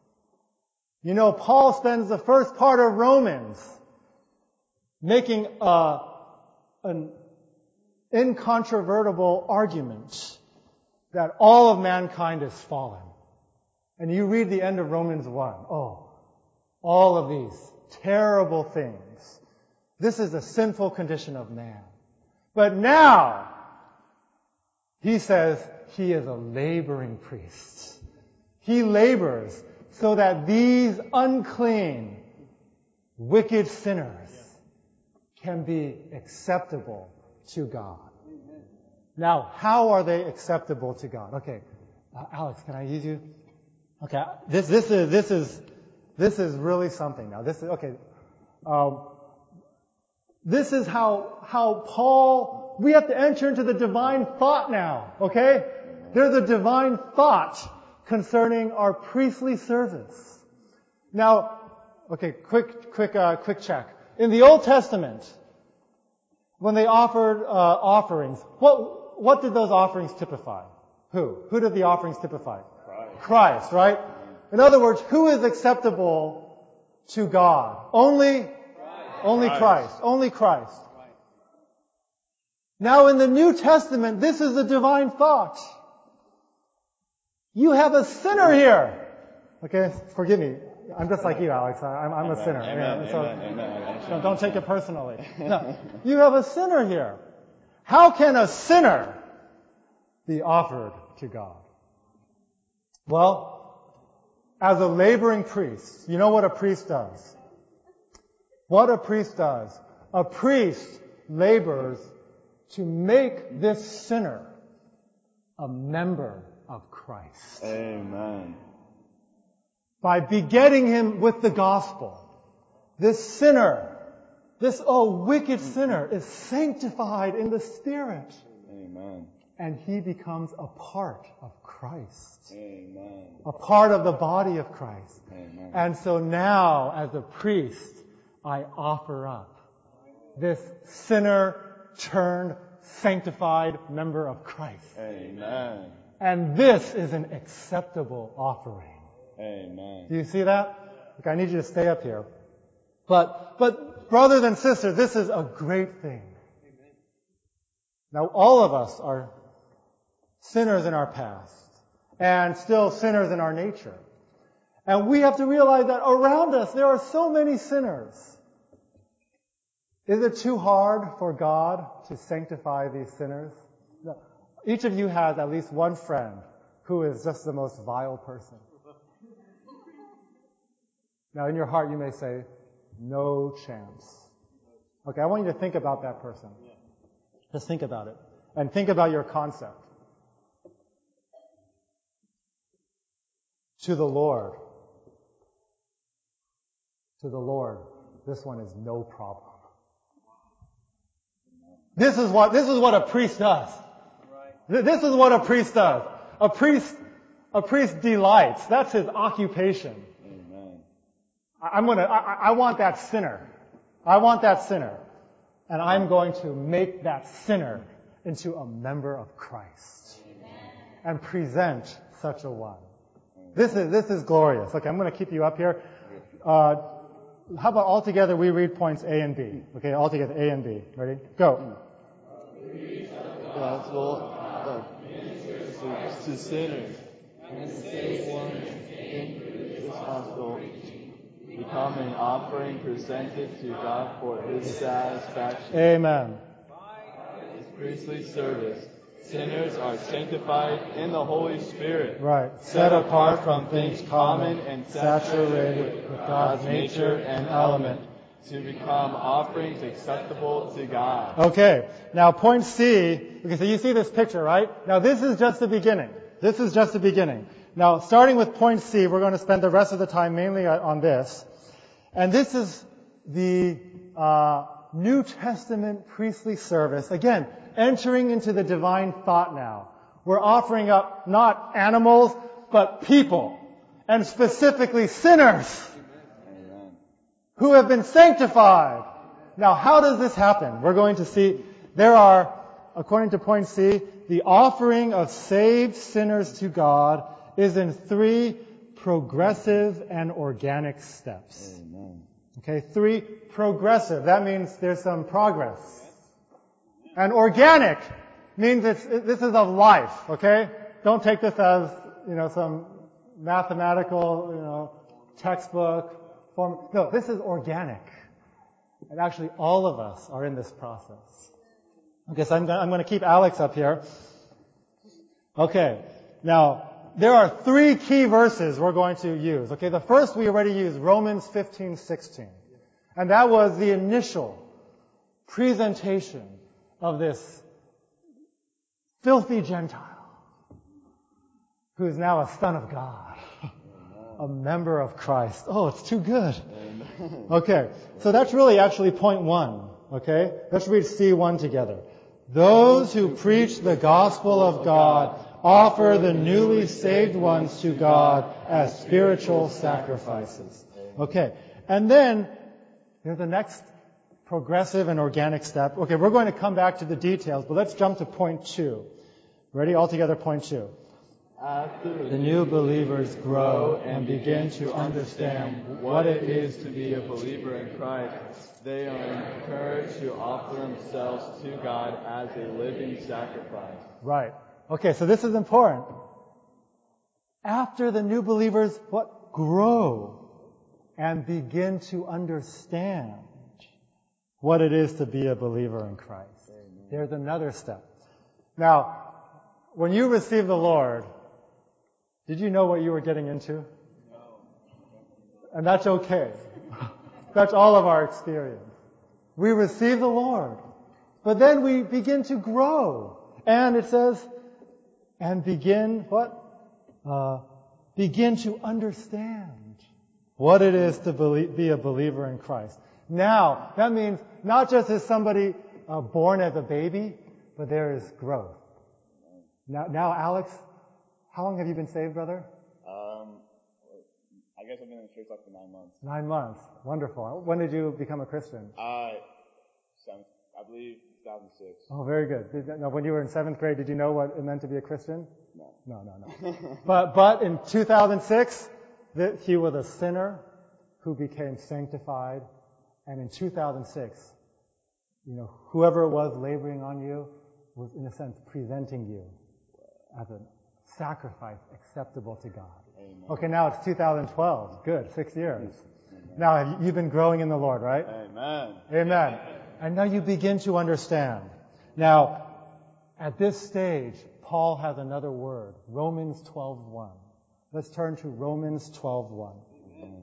Paul spends the first part of Romans making an incontrovertible argument that all of mankind is fallen. And you read the end of Romans 1. Oh, all of these terrible things. This is the sinful condition of man. But now, he says he is a laboring priest. He labors so that these unclean, wicked sinners can be acceptable to God. Now, how are they acceptable to God? Okay, Alex, can I use you? Okay, this is really something. Now, this is okay. This is how Paul. We have to enter into the divine thought now. Okay, there's a divine thought concerning our priestly service. Now, okay, quick check. In the Old Testament, when they offered offerings, what did those offerings typify? Who did the offerings typify? Christ, right? In other words, who is acceptable to God? Only Christ. Only Christ. Now in the New Testament, this is a divine thought. You have a sinner here. Okay, forgive me. I'm just like you, Alex. I'm a sinner. Amen. Don't take it personally. No, you have a sinner here. How can a sinner be offered to God? Well, as a laboring priest, you know what a priest does? What a priest does? A priest labors to make this sinner a member of Christ. Amen. By begetting him with the gospel, this sinner, this wicked sinner, is sanctified in the Spirit. Amen. And he becomes a part of Christ. Amen. A part of the body of Christ. Amen. And so now, as a priest, I offer up this sinner turned sanctified member of Christ. Amen. And this is an acceptable offering. Amen. Do you see that? Look, I need you to stay up here. But brothers and sisters, this is a great thing. Now, all of us are sinners in our past and still sinners in our nature. And we have to realize that around us there are so many sinners. Is it too hard for God to sanctify these sinners? No. Each of you has at least one friend who is just the most vile person. Now, in your heart, you may say, no chance. Okay, I want you to think about that person. Just think about it. And think about your concept. To the Lord, this one is no problem. This is what a priest does. This is what a priest does. A priest delights. That's his occupation. Amen. I want that sinner. I want that sinner. And I'm going to make that sinner into a member of Christ. Amen. And present such a one. This is glorious. Okay, I'm going to keep you up here. How about all together we read points A and B? Okay, all together, A and B. Ready? Go. Gospel to sinners and save one in this gospel become an offering presented to God for His satisfaction. Amen. His priestly service. Sinners are sanctified in the Holy Spirit. Right. Set apart from things common and saturated with God's nature and element to become offerings acceptable to God. Okay. Now point C. Okay, so you see this picture, right? Now this is just the beginning. This is just the beginning. Now starting with point C, we're going to spend the rest of the time mainly on this. And this is the New Testament priestly service. Again, entering into the divine thought now. We're offering up not animals, but people. And specifically sinners. Amen. Who have been sanctified. Now, how does this happen? We're going to see there are, according to point C, the offering of saved sinners to God is in 3 progressive and organic steps. Amen. Okay, 3 progressive. That means there's some progress. And organic means this is of life, okay? Don't take this as, some mathematical, textbook form. No, this is organic. And actually all of us are in this process. Okay, so I'm going to keep Alex up here. Okay, now there are 3 key verses we're going to use. Okay, the first we already used, Romans 15:16. And that was the initial presentation of this filthy Gentile who is now a son of God, a member of Christ. Oh, it's too good. Okay, so that's really actually point 1. Okay, let's read C1 together. Those who preach the gospel of God offer the newly saved ones to God as spiritual sacrifices. Okay, and then here's the next progressive and organic step. Okay, we're going to come back to the details, but let's jump to point 2. Ready? All together, point 2. After The new believers grow and begin to understand what it is to be a believer in Christ, they are encouraged to offer themselves to God as a living sacrifice. Right. Okay, so this is important. After the new believers, what? Grow and begin to understand what it is to be a believer in Christ. Amen. There's another step. Now, when you received the Lord, did you know what you were getting into? No. And that's okay. That's all of our experience. We receive the Lord, but then we begin to grow. And it says, and begin what? Begin to understand what it is to be a believer in Christ. Now, that means not just is somebody born as a baby, but there is growth. Now, Alex, how long have you been saved, brother? I guess I've been in the church like for 9 months. 9 months. Wonderful. When did you become a Christian? I believe 2006. Oh, very good. Now, when you were in 7th grade, did you know what it meant to be a Christian? No. No. But in 2006, he was a sinner who became sanctified. And in 2006, whoever it was laboring on you was, in a sense, presenting you as a sacrifice acceptable to God. Amen. Okay, now it's 2012. Good, 6 years. Amen. Now you've been growing in the Lord, right? Amen. Amen. And now you begin to understand. Now, at this stage, Paul has another word, Romans 12:1. Let's turn to Romans 12:1. Amen.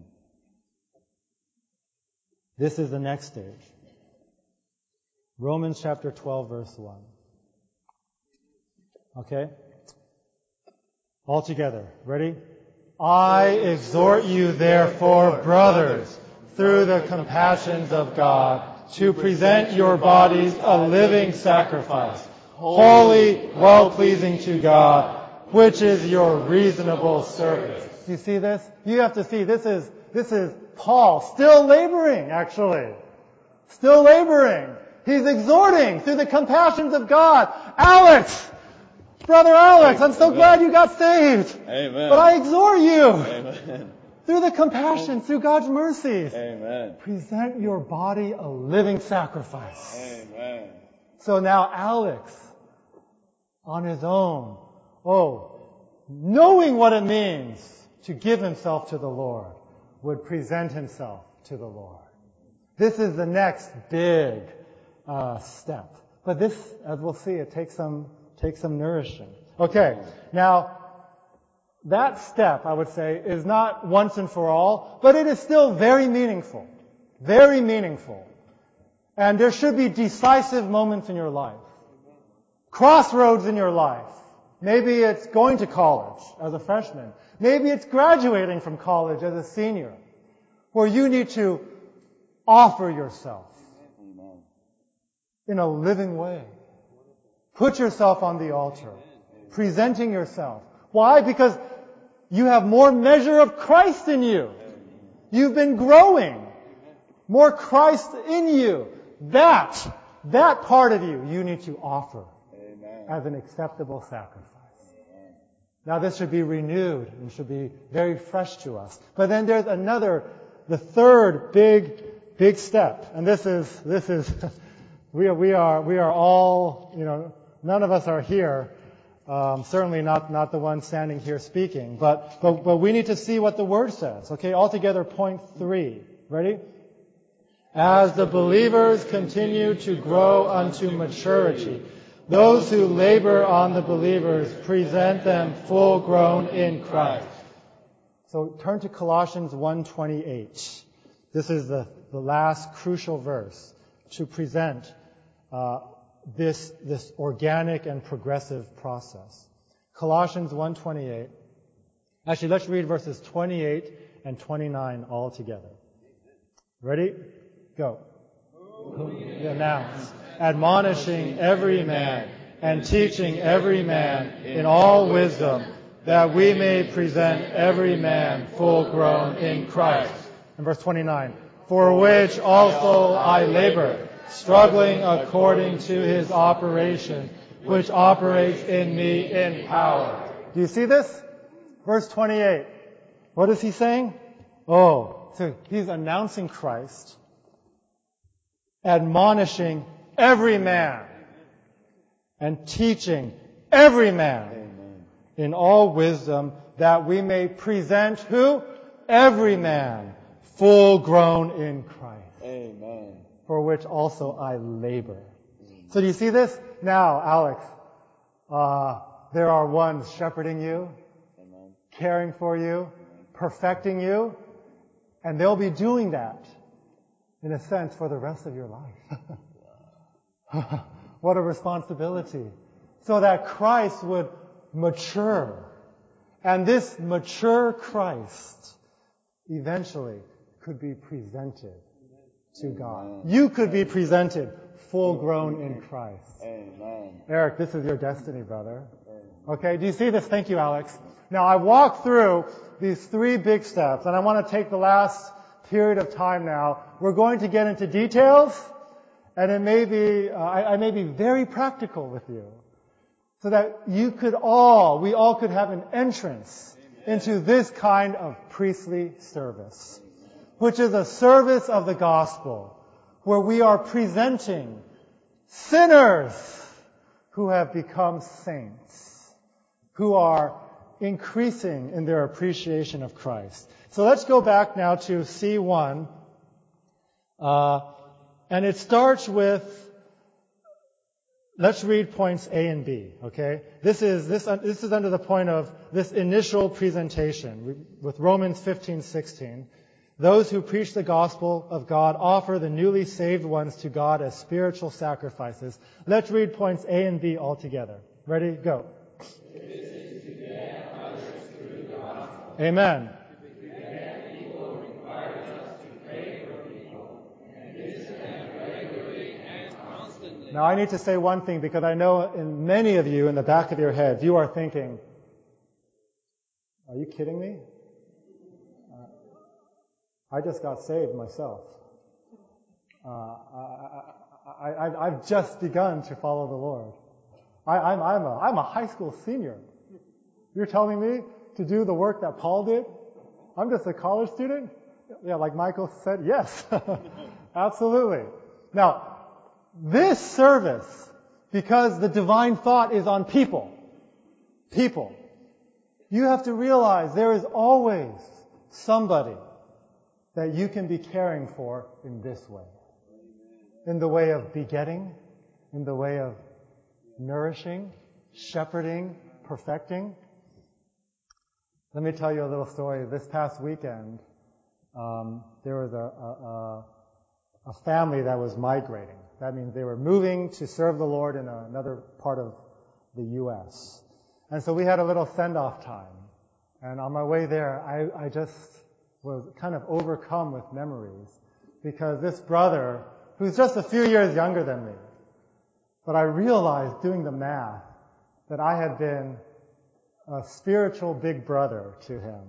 This is the next stage. Romans chapter 12, verse 1. Okay? All together. Ready? I exhort you, therefore, brothers, through the compassions of God, to present your bodies a living sacrifice, holy, well-pleasing to God, which is your reasonable service. Do you see this? You have to see, this is Paul still laboring, actually. Still laboring. He's exhorting through the compassions of God. Alex, Brother Alex, I'm so glad you got saved. Amen. But I exhort you, Amen. through the compassion, through God's mercies, Amen. present your body a living sacrifice. Amen. So now Alex, on his own, knowing what it means to give himself to the Lord, would present himself to the Lord. This is the next big step. But this, as we'll see, it takes some nourishing. Okay, now that step, I would say, is not once and for all, but it is still very meaningful. Very meaningful. And there should be decisive moments in your life. Crossroads in your life. Maybe it's going to college as a freshman. Maybe it's graduating from college as a senior, where you need to offer yourself in a living way. Put yourself on the altar, presenting yourself. Why? Because you have more measure of Christ in you. You've been growing. More Christ in you. That part of you need to offer as an acceptable sacrifice. Now this should be renewed and should be very fresh to us. But then there's the third big step. And this is we are all, none of us are here. Certainly not the one standing here speaking. But we need to see what the Word says. Okay, altogether point 3. Ready? As the believers continue to grow unto maturity, those who labor on the believers present them full grown in Christ. So turn to Colossians 1:28. This is the last crucial verse to present this organic and progressive process. Colossians 1:28. Actually, let's read verses 28 and 29 all together. Ready? Go. Announce, admonishing every man and teaching every man in all wisdom, that we may present every man full grown in Christ. And verse 29. For which also I labor, struggling according to his operation, which operates in me in power. Do you see this? Verse 28. What is he saying? So he's announcing Christ, admonishing every man, and teaching every man in all wisdom, that we may present who? Every man full grown in Christ. Amen. For which also I labor. So do you see this? Now, Alex, there are ones shepherding you, caring for you, perfecting you, and they'll be doing that, in a sense, for the rest of your life. What a responsibility. So that Christ would mature. And this mature Christ eventually could be presented to God. You could be presented full grown in Christ. Amen. Eric, this is your destiny, brother. Okay, do you see this? Thank you, Alex. Now, I walked through these 3 big steps, and I want to take the last period of time now. We're going to get into details, and it may be, I may be very practical with you, so that we all could have an entrance into this kind of priestly service, which is a service of the gospel, where we are presenting sinners who have become saints, who are increasing in their appreciation of Christ. So let's go back now to C1, and it starts with, let's read points A and B, okay? This is under the point of this initial presentation with Romans 15:16. Those who preach the gospel of God offer the newly saved ones to God as spiritual sacrifices. Let's read points A and B all together. Ready? Go. Amen. Now I need to say one thing, because I know in many of you in the back of your heads, you are thinking, are you kidding me? I just got saved myself. I've just begun to follow the Lord. I'm a high school senior. You're telling me to do the work that Paul did? I'm just a college student? Yeah, like Michael said, yes. Absolutely. Now, this service, because the divine thought is on people, you have to realize there is always somebody that you can be caring for in this way. In the way of begetting, in the way of nourishing, shepherding, perfecting. Let me tell you a little story. This past weekend, there was a family that was migrating. That means they were moving to serve the Lord in another part of the U.S. And so we had a little send-off time. And on my way there, I just was kind of overcome with memories because this brother, who's just a few years younger than me, but I realized doing the math that I had been a spiritual big brother to him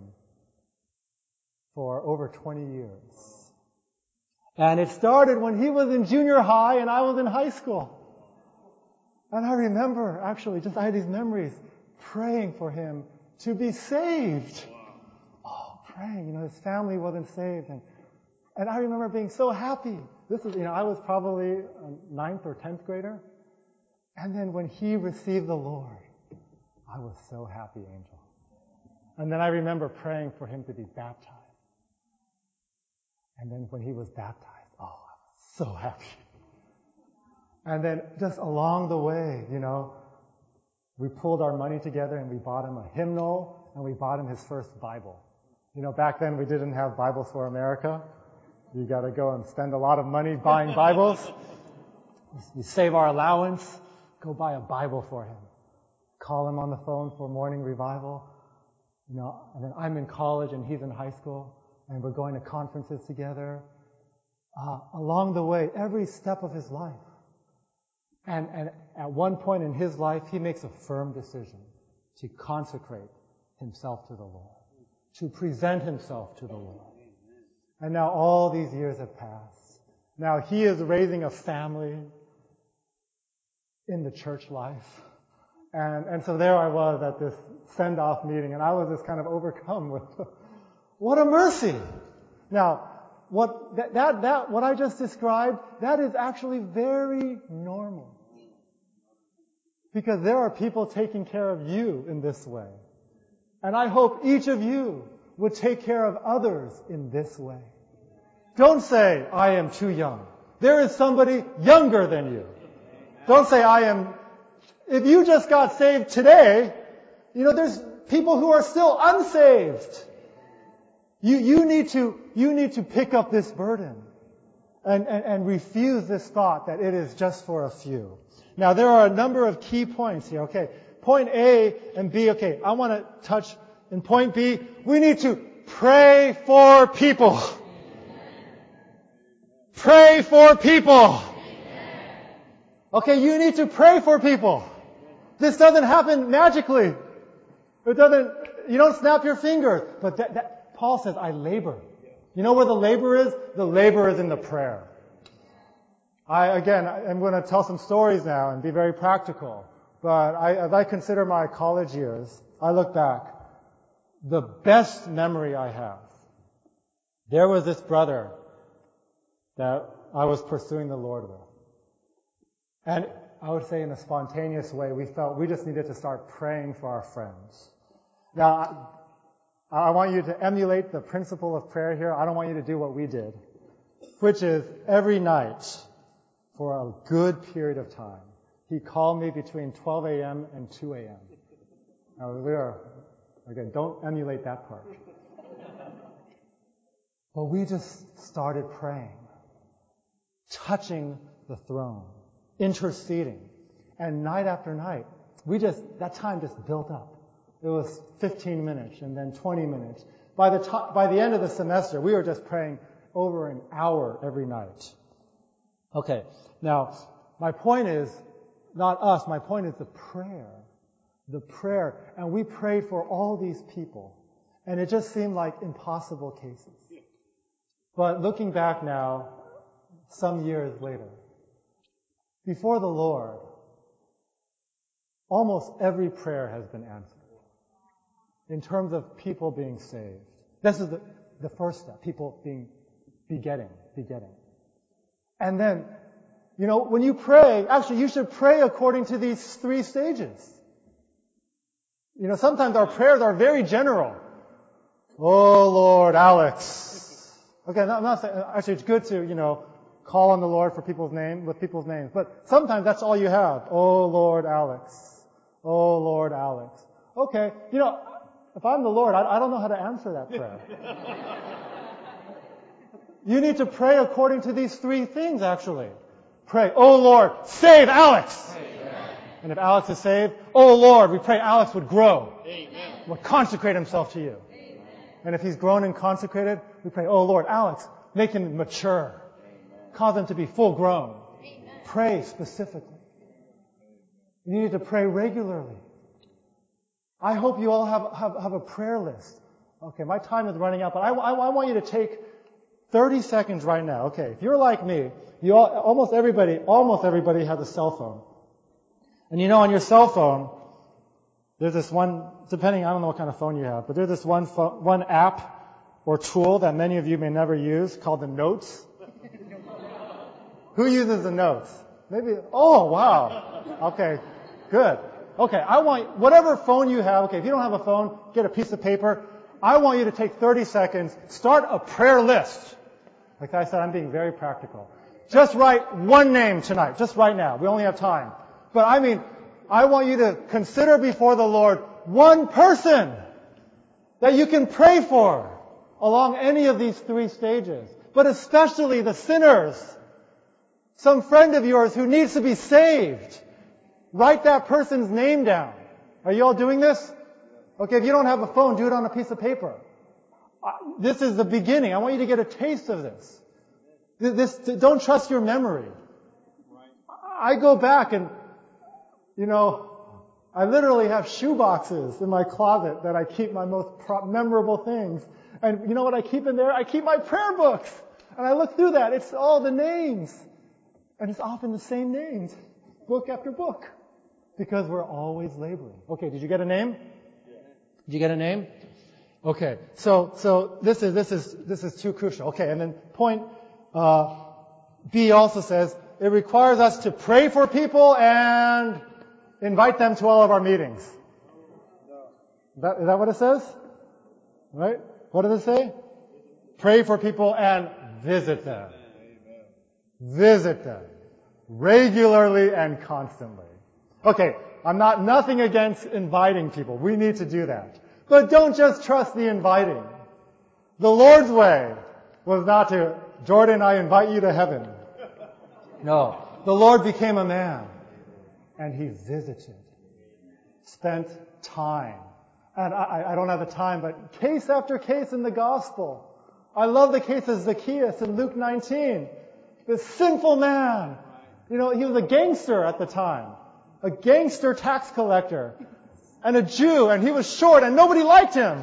for over 20 years. And it started when he was in junior high and I was in high school. And I remember, actually, I had these memories praying for him to be saved. Oh, praying, his family wasn't saved. And I remember being so happy. This is, I was probably a 9th or 10th grader. And then when he received the Lord, I was so happy, Angel. And then I remember praying for him to be baptized. And then when he was baptized, I was so happy. And then just along the way, we pulled our money together and we bought him a hymnal and we bought him his first Bible. Back then we didn't have Bibles for America. You got to go and spend a lot of money buying Bibles. We save our allowance, go buy a Bible for him. Call him on the phone for morning revival. And then I'm in college and he's in high school and we're going to conferences together. Along the way, every step of his life. And at one point in his life, he makes a firm decision to consecrate himself to the Lord, to present himself to the Lord. And now all these years have passed. Now he is raising a family in the church life. And so there I was at this send-off meeting, and I was just kind of overcome with, what a mercy! Now, what I just described, that is actually very normal. Because there are people taking care of you in this way. And I hope each of you would take care of others in this way. Don't say, I am too young. There is somebody younger than you. Don't say, if you just got saved today, there's people who are still unsaved. You need to pick up this burden and refuse this thought that it is just for a few. Now, there are a number of key points here. Okay, point A and B. Okay, I want to touch in point B. We need to pray for people. Pray for people. Okay, you need to pray for people. This doesn't happen magically. You don't snap your fingers. But Paul says, I labor. You know where the labor is? The labor is in the prayer. I'm going to tell some stories now and be very practical. But as I consider my college years, I look back. The best memory I have. There was this brother that I was pursuing the Lord with. And I would say in a spontaneous way, we felt we just needed to start praying for our friends. Now, I want you to emulate the principle of prayer here. I don't want you to do what we did, which is every night for a good period of time, he called me between 12 a.m. and 2 a.m. Now, don't emulate that part. But we just started praying, touching the throne, interceding. And night after night, that time just built up. It was 15 minutes and then 20 minutes. By the end of the semester, we were just praying over an hour every night. Okay, now, my point is not us. My point is the prayer. The prayer. And we prayed for all these people. And it just seemed like impossible cases. But looking back now, some years later, before the Lord, almost every prayer has been answered in terms of people being saved. This is the first step, people begetting. And then, when you pray, actually you should pray according to these 3 stages. Sometimes our prayers are very general. Oh Lord, Alex. Okay, I'm not saying, actually it's good to, call on the Lord for people's names, but sometimes that's all you have. Oh Lord, Alex. Oh Lord, Alex. Okay, if I'm the Lord, I don't know how to answer that prayer. You need to pray according to these 3 things, actually. Pray, oh Lord, save Alex! Amen. And if Alex is saved, oh Lord, we pray Alex would grow. Amen. Would consecrate himself to you. Amen. And if he's grown and consecrated, we pray, oh Lord, Alex, make him mature. Amen. Cause him to be full grown. Amen. Pray specifically. You need to pray regularly. I hope you all have a prayer list. Okay, my time is running out, but I want you to take 30 seconds right now. Okay, if you're like me, almost everybody has a cell phone. And on your cell phone, there's this one, I don't know what kind of phone you have, but there's this one app or tool that many of you may never use called the Notes. Who uses the Notes? Maybe, oh wow. Okay, good. Okay, I want, whatever phone you have, okay, if you don't have a phone, get a piece of paper. I want you to take 30 seconds, start a prayer list. Like I said, I'm being very practical. Just write one name tonight, just right now. We only have time. But I want you to consider before the Lord one person that you can pray for along any of these 3 stages. But especially the sinners. Some friend of yours who needs to be saved. Write that person's name down. Are you all doing this? Okay, if you don't have a phone, do it on a piece of paper. This is the beginning. I want you to get a taste of this. Don't trust your memory. I go back and, I literally have shoe boxes in my closet that I keep my most memorable things. And you know what I keep in there? I keep my prayer books. And I look through that. It's all the names. And it's often the same names. Book after book. Because we're always laboring. Okay, did you get a name? Did you get a name? Okay, so this is too crucial. Okay, and then point B also says it requires us to pray for people and invite them to all of our meetings. Is that what it says? Right? What does it say? Pray for people and visit them. Visit them regularly and constantly. Okay, nothing against inviting people. We need to do that. But don't just trust the inviting. The Lord's way was not to, Jordan, I invite you to heaven. No. The Lord became a man. And He visited. Spent time. And I don't have the time, but case after case in the gospel. I love the case of Zacchaeus in Luke 19. This sinful man. He was a gangster at the time. A gangster tax collector. And a Jew, and he was short, and nobody liked him.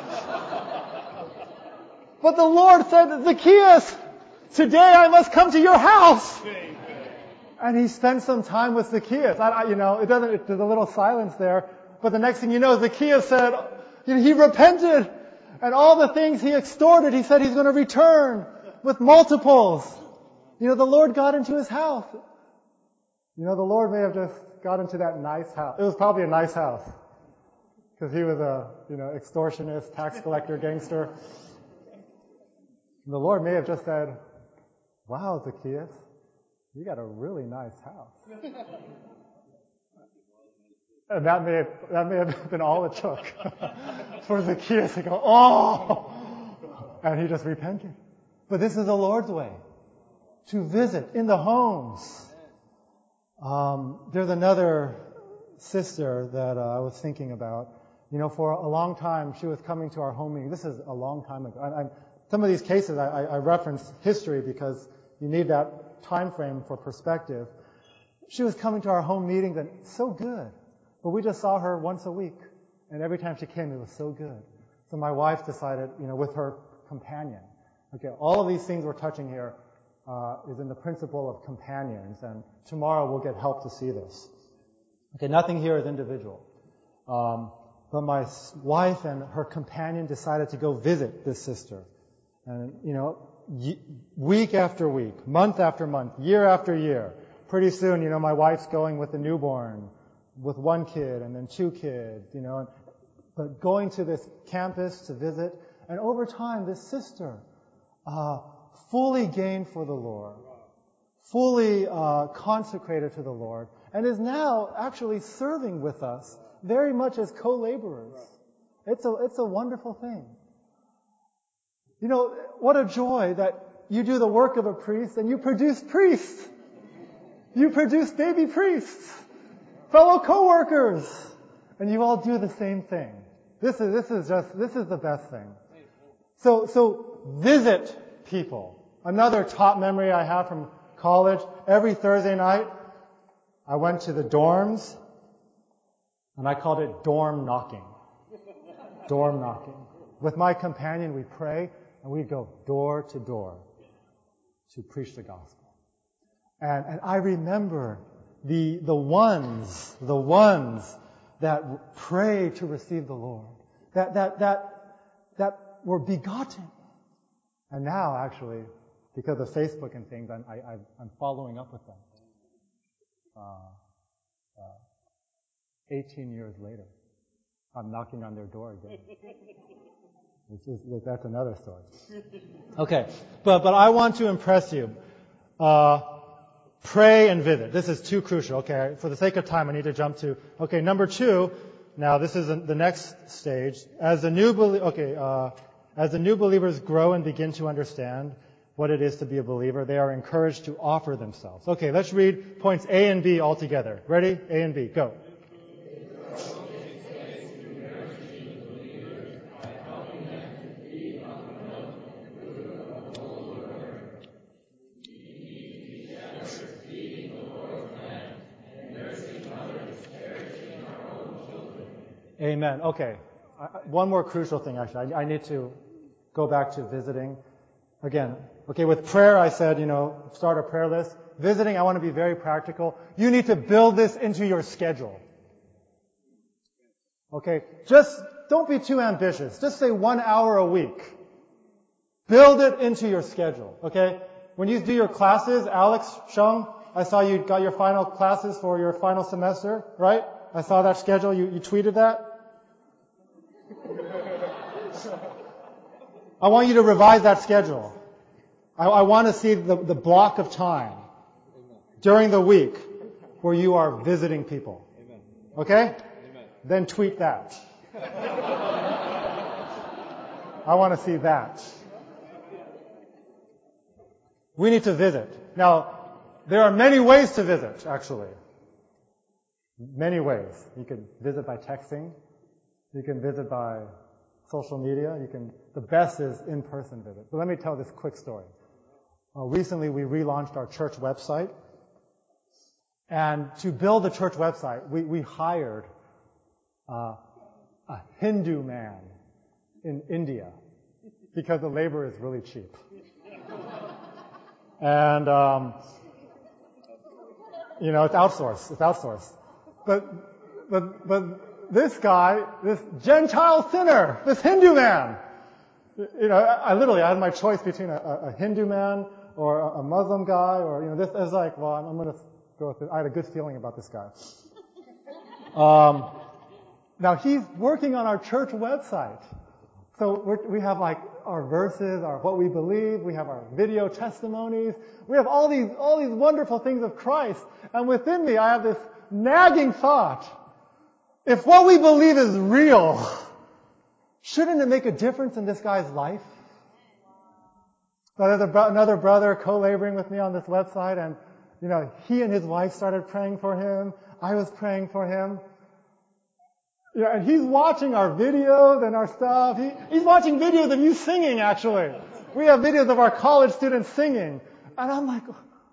But the Lord said, Zacchaeus, today I must come to your house. And he spent some time with Zacchaeus. There's a little silence there. But the next thing you know, Zacchaeus said, he repented. And all the things he extorted, he said he's going to return with multiples. The Lord got into his house. The Lord may have just got into that nice house. It was probably a nice house. Because he was a, extortionist, tax collector, gangster. And the Lord may have just said, wow, Zacchaeus, you got a really nice house. And that may have been all it took for Zacchaeus to go, oh! And he just repented. But this is the Lord's way. To visit in the homes. There's another sister that I was thinking about. For a long time, she was coming to our home meeting. This is a long time ago. Some of these cases, I reference history because you need that time frame for perspective. She was coming to our home meetings and so good. But we just saw her once a week. And every time she came, it was so good. So my wife decided, with her companion. Okay, all of these things we're touching here is in the principle of companions. And tomorrow we'll get help to see this. Okay, nothing here is individual. But my wife and her companion decided to go visit this sister. And, week after week, month after month, year after year. Pretty soon, my wife's going with the newborn, with one kid and then two kids, but going to this campus to visit. And over time, this sister, fully gained for the Lord, fully consecrated to the Lord, and is now actually serving with us very much as co-laborers. It's a wonderful thing. What a joy that you do the work of a priest and you produce priests. You produce baby priests, fellow co-workers, and you all do the same thing. This is the best thing. So visit people. Another top memory I have from college, every Thursday night, I went to the dorms, and I called it dorm knocking. Dorm knocking. With my companion, we pray, and we go door to door to preach the gospel. And I remember the ones that pray to receive the Lord, that were begotten. And now, actually, because of Facebook and things, I'm following up with them. 18 years later, I'm knocking on their door again. That's another story. Okay, but I want to impress you. Pray and visit. This is too crucial. Okay, for the sake of time, I need to jump to. Okay, number 2. Now, this is the next stage. As the new believers grow and begin to understand what it is to be a believer, they are encouraged to offer themselves. Okay, let's read points A and B all together. Ready? A and B. Go. Amen. Okay. One more crucial thing, actually. I need to go back to visiting. Again, okay, with prayer, I said, start a prayer list. Visiting, I want to be very practical. You need to build this into your schedule. Okay? Just don't be too ambitious. Just say 1 hour a week. Build it into your schedule. Okay? When you do your classes, Alex, Sheng, I saw you got your final classes for your final semester, right? I saw that schedule. You tweeted that. I want you to revise that schedule. I want to see the block of time during the week where you are visiting people. Okay? Then tweet that. I want to see that. We need to visit. Now, there are many ways to visit, actually. Many ways. You can visit by texting. You can visit by social media. The best is in-person visit. But let me tell this quick story. Recently, we relaunched our church website. And to build the church website, we hired a Hindu man in India because the labor is really cheap. And, it's outsourced. But this guy, this Gentile sinner, this Hindu man, I had my choice between a Hindu man or a Muslim guy or, this. I was like, well, I'm going to go with it. I had a good feeling about this guy. Now he's working on our church website. So we have like our verses, what we believe. We have our video testimonies. We have all these wonderful things of Christ. And within me, I have this nagging thought. If what we believe is real, shouldn't it make a difference in this guy's life? So there's another brother co-laboring with me on this website, and, he and his wife started praying for him. I was praying for him. And he's watching our videos and our stuff. He's watching videos of you singing, actually. We have videos of our college students singing. And I'm like,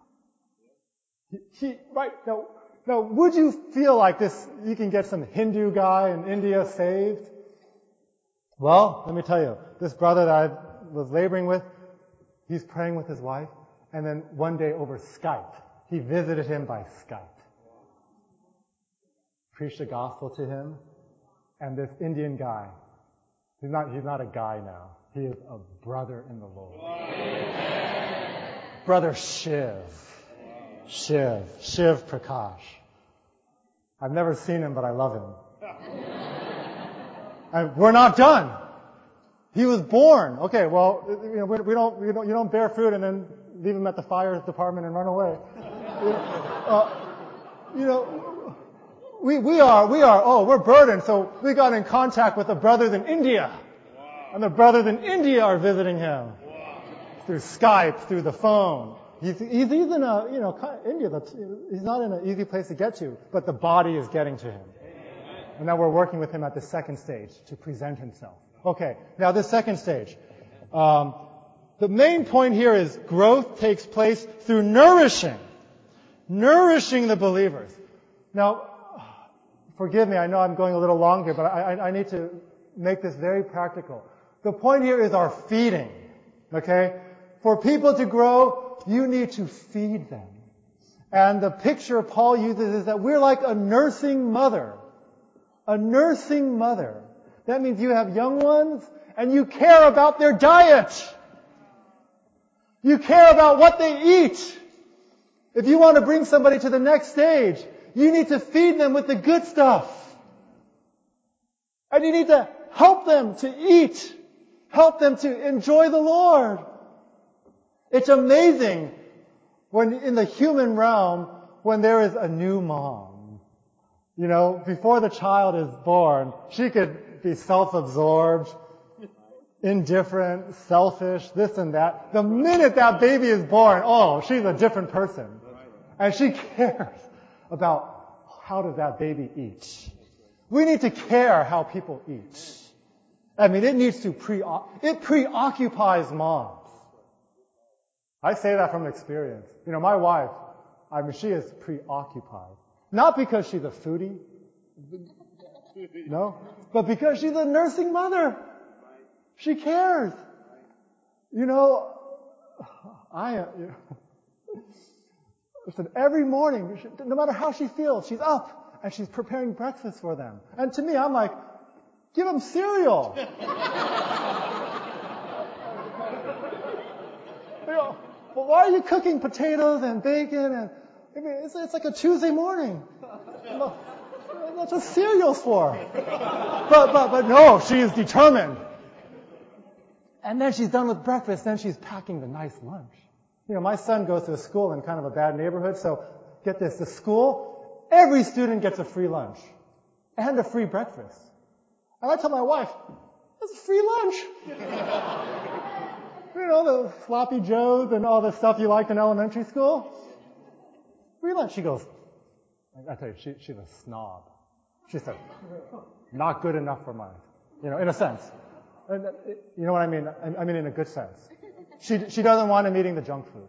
now, would you feel like this, you can get some Hindu guy in India saved? Well, let me tell you, this brother that I was laboring with, he's praying with his wife, and then one day over Skype, he visited him by Skype. preached the gospel to him, and this Indian guy, he's not a guy now. He is a brother in the Lord. Brother Shiv Prakash. I've never seen him, but I love him. And we're not done. He was born. Okay, well, you don't bear fruit and then leave him at the fire department and run away. We're burdened, so we got in contact with the brothers in India. And the brothers in India are visiting him. Through Skype, through the phone. He's in India. He's not in an easy place to get to, but the body is getting to him. And now we're working with him at the second stage to present himself. Okay, now this second stage. The main point here is growth takes place through nourishing the believers. Now, forgive me, I know I'm going a little long here, but I need to make this very practical. The point here is our feeding. Okay? For people to grow, you need to feed them. And the picture Paul uses is that we're like a nursing mother. A nursing mother. That means you have young ones and you care about their diet. You care about what they eat. If you want to bring somebody to the next stage, you need to feed them with the good stuff. And you need to help them to eat. Help them to enjoy the Lord. It's amazing when in the human realm, when there is a new mom. Before the child is born, she could be self-absorbed, indifferent, selfish, this and that. The minute that baby is born, she's a different person. And she cares about how does that baby eat. We need to care how people eat. I mean, it preoccupies moms. I say that from experience. My wife, she is preoccupied. Not because she's a foodie. No. But because she's a nursing mother. She cares. Listen, every morning, no matter how she feels, she's up and she's preparing breakfast for them. And to me, I'm like, give them cereal. Well, why are you cooking potatoes and bacon? And it's like a Tuesday morning. That's what cereal's for. But no, she is determined. And then she's done with breakfast. Then she's packing the nice lunch. My son goes to a school in kind of a bad neighborhood. So get this, the school, every student gets a free lunch and a free breakfast. And I tell my wife, it's a free lunch. The sloppy joes and all the stuff you liked in elementary school. Free lunch. She goes, I tell you, she's a snob. She said, not good enough for mine. In a sense. And, you know what I mean? I mean in a good sense. She doesn't want him eating the junk food.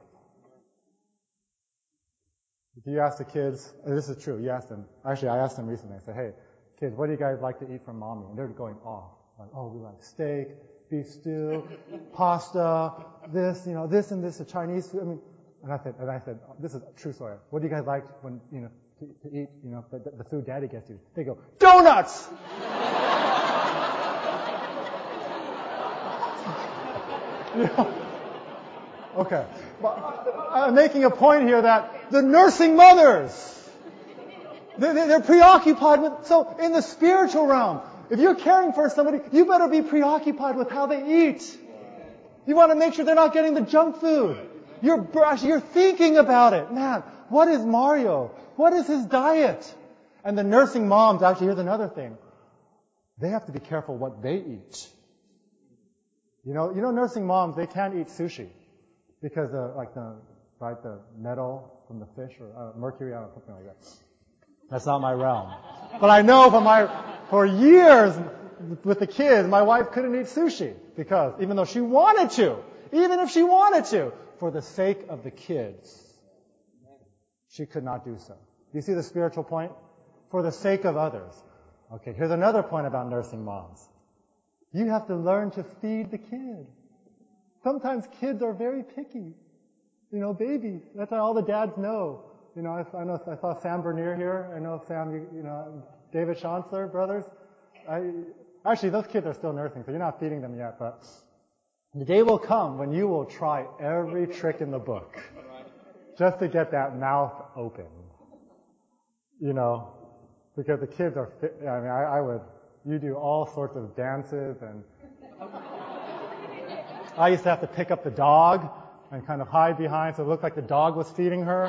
If you ask the kids, and this is true, you ask them, actually I asked them recently, I said, hey, kids, what do you guys like to eat from mommy? And they're going off. Like, we like steak, beef stew, pasta, this, this and this, the Chinese food. And I said, this is a true story. What do you guys like when, to eat, the food daddy gets you? They go, donuts! Okay. But I'm making a point here that the nursing mothers, they're preoccupied with, so in the spiritual realm, if you're caring for somebody, you better be preoccupied with how they eat. You want to make sure they're not getting the junk food. You're thinking about it. Man, what is Mario? What is his diet? And the nursing moms, actually, here's another thing. They have to be careful what they eat. Nursing moms, they can't eat sushi because the metal from the fish or mercury, something like that. That's not my realm. But I know for years with the kids, my wife couldn't eat sushi because even if she wanted to, for the sake of the kids, she could not do so. Do you see the spiritual point? For the sake of others. Okay, here's another point about nursing moms. You have to learn to feed the kid. Sometimes kids are very picky. Babies. That's how all the dads know. You know, I saw Sam Bernier here. I know Sam, you know, David Chancellor, brothers. Actually, those kids are still nursing, so you're not feeding them yet, but the day will come when you will try every trick in the book just to get that mouth open. You know, because the kids are you do all sorts of dances, and I used to have to pick up the dog and kind of hide behind so it looked like the dog was feeding her.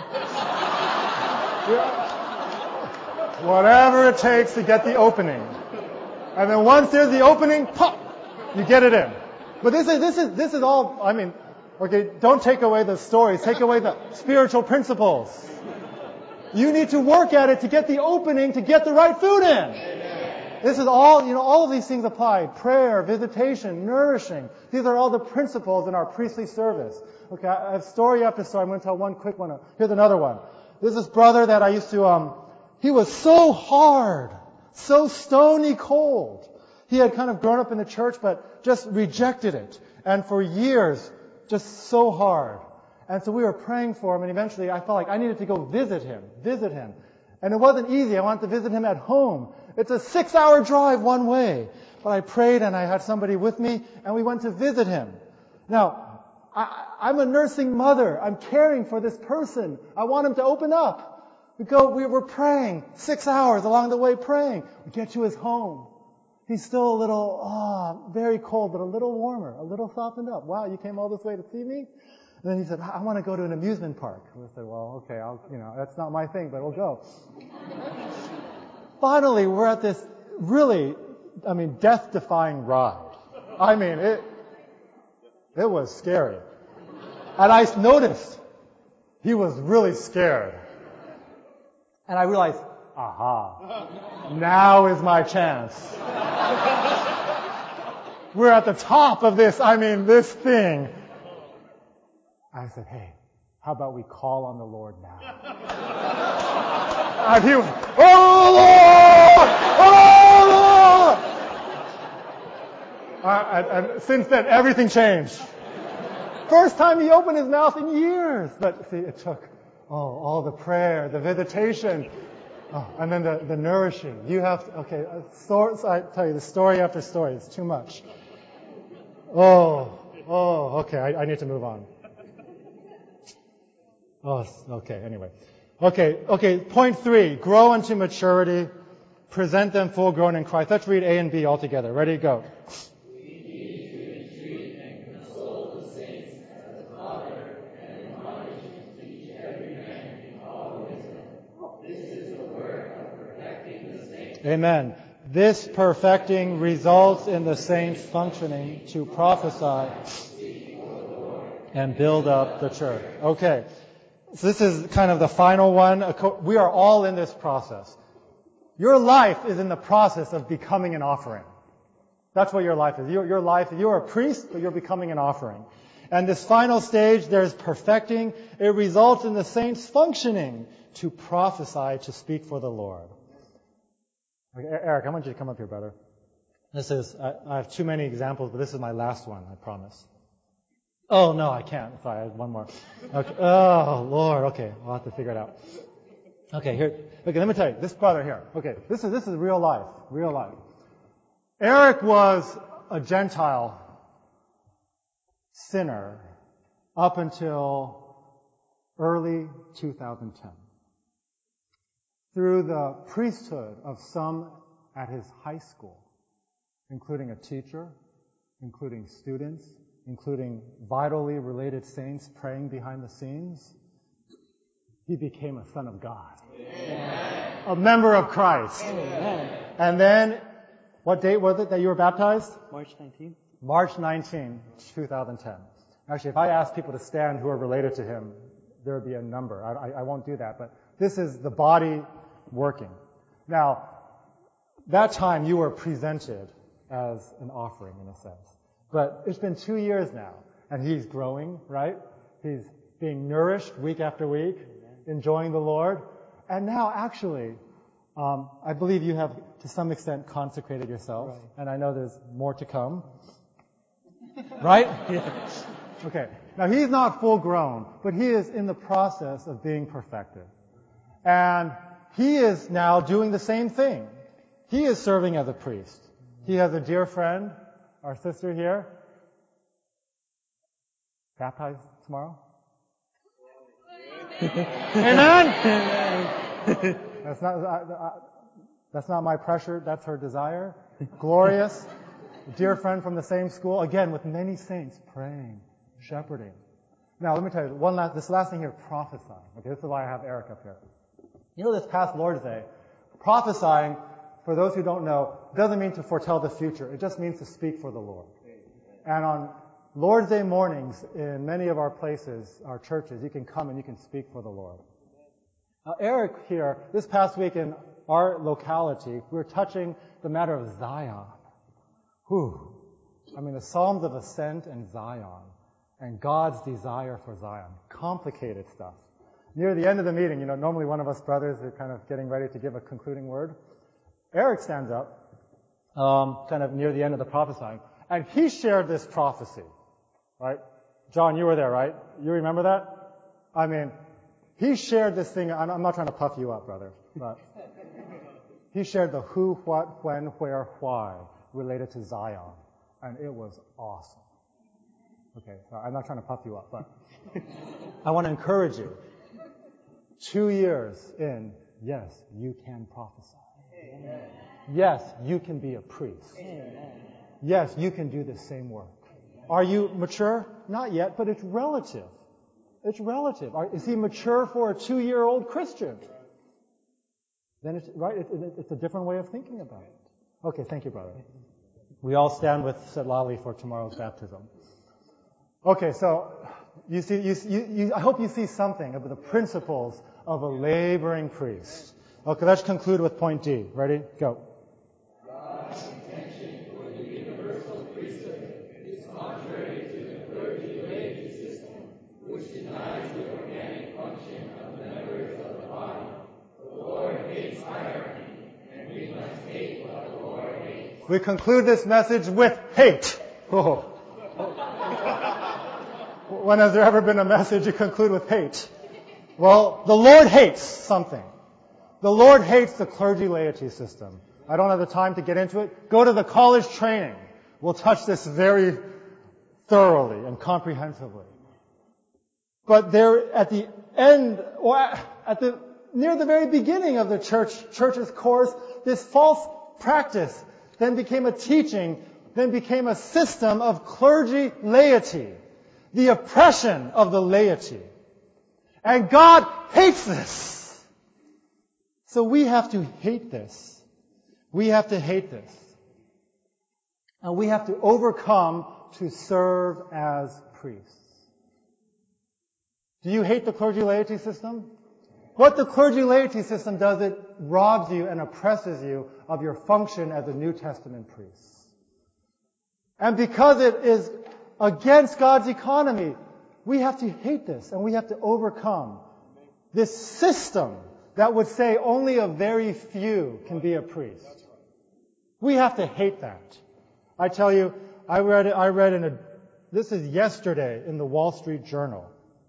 Whatever it takes to get the opening. And then once there's the opening, pop, you get it in. But this is all, I mean, okay, don't take away the stories, take away the spiritual principles. You need to work at it to get the opening, to get the right food in. This is all, you know, all of these things apply. Prayer, visitation, nourishing. These are all the principles in our priestly service. Okay, I have story after story. I'm going to tell one quick one. Here's another one. There's this brother that I used to, he was so hard, so stony cold. He had kind of grown up in the church, but just rejected it. And for years, just so hard. And so we were praying for him, and eventually I felt like I needed to go visit him. And it wasn't easy. I wanted to visit him at home. It's a 6-hour drive one way. But I prayed, and I had somebody with me, and we went to visit him. Now, I'm a nursing mother. I'm caring for this person. I want him to open up. We were praying, 6 hours along the way praying. We get to his home. He's still a little, very cold, but a little warmer, a little softened up. Wow, you came all this way to see me? And then he said, I want to go to an amusement park. We said, well, okay, that's not my thing, but we'll go. Finally, we're at this really, death-defying ride. It was scary. And I noticed he was really scared. And I realized, now is my chance. We're at the top of this thing. I said, hey, how about we call on the Lord now? And he went, oh Lord! And since then, everything changed. First time he opened his mouth in years. But see, it took, all the prayer, the visitation, and then the nourishing. You have to, I tell you, the story after story, it's too much. Okay, I need to move on. Anyway. Okay, point 3, grow unto maturity, present them full grown in Christ. Let's read A and B all together. Ready, go. We need to entreat and console the saints as the Father and admonish and teach every man in all wisdom. This is the work of perfecting the saints. Amen. This perfecting results in the saints functioning to prophesy and build up the church. Okay. So this is kind of the final one. We are all in this process. Your life is in the process of becoming an offering. That's what your life is. Your life, you're a priest, but you're becoming an offering. And this final stage, there's perfecting. It results in the saints functioning to prophesy, to speak for the Lord. Okay, Eric, I want you to come up here, brother. I have too many examples, but this is my last one, I promise. Oh, no, I can't. Sorry, I have one more. Okay. Oh, Lord. Okay, I'll have to figure it out. Okay, here. Okay, let me tell you. This brother here. Okay, this is real life. Real life. Eric was a Gentile sinner up until early 2010. Through the priesthood of some at his high school, including a teacher, including students, including vitally related saints praying behind the scenes, he became a son of God. Amen. A member of Christ. Amen. And then, what date was it that you were baptized? March 19th. March 19, 2010. Actually, if I asked people to stand who are related to him, there would be a number. I won't do that, but this is the body working. Now, that time you were presented as an offering in a sense. But it's been 2 years now, and he's growing, right? He's being nourished week after week, enjoying the Lord. And now, actually, I believe you have, to some extent, consecrated yourself. Right. And I know there's more to come. Right? Yes. Okay. Now, he's not full grown, but he is in the process of being perfected. And he is now doing the same thing. He is serving as a priest. He has a dear friend, our sister here, baptized tomorrow. Amen? That's not my pressure. That's her desire. Glorious. Dear friend from the same school. Again, with many saints praying, shepherding. Now, let me tell you, this last thing here, prophesying. Okay, this is why I have Eric up here. You know, this past Lord's Day, prophesying, for those who don't know, doesn't mean to foretell the future. It just means to speak for the Lord. And on Lord's Day mornings, in many of our places, our churches, you can come and you can speak for the Lord. Now, Eric here, this past week in our locality, we were touching the matter of Zion. Whew. I mean, the Psalms of Ascent and Zion, and God's desire for Zion. Complicated stuff. Near the end of the meeting, you know, normally one of us brothers are kind of getting ready to give a concluding word. Eric stands up, kind of near the end of the prophesying, and he shared this prophecy, right? John, you were there, right? You remember that? I mean, he shared this thing. I'm not trying to puff you up, brother, but he shared the who, what, when, where, why related to Zion, and it was awesome. Okay, so I'm not trying to puff you up, but I want to encourage you. 2 years in, yes, you can prophesy. Amen. Yes, you can be a priest. Amen. Yes, you can do the same work. Are you mature? Not yet, but it's relative. It's relative. Is he mature for a 2-year-old Christian? Then it's, right, it's a different way of thinking about it. Okay, thank you, brother. We all stand with Setlali for tomorrow's baptism. Okay, so you see, I hope you see something of the principles of a laboring priest. Okay, let's conclude with point D. Ready? Go. God's intention for the universal priesthood is contrary to the clergy-laity system, which denies the organic function of the members of the body. The Lord hates hierarchy, and we must hate what the Lord hates. We conclude this message with hate. Oh. When has there ever been a message you conclude with hate? Well, the Lord hates something. The Lord hates the clergy-laity system. I don't have the time to get into it. Go to the college training. We'll touch this very thoroughly and comprehensively. But there, at the end, or near the very beginning of the church's course, this false practice then became a teaching, then became a system of clergy-laity. The oppression of the laity. And God hates this. So we have to hate this. We have to hate this. And we have to overcome to serve as priests. Do you hate the clergy-laity system? What the clergy-laity system does, it robs you and oppresses you of your function as a New Testament priest. And because it is against God's economy, we have to hate this, and we have to overcome this system that would say only a very few can be a priest. We have to hate that. I tell you, this is yesterday in the Wall Street Journal.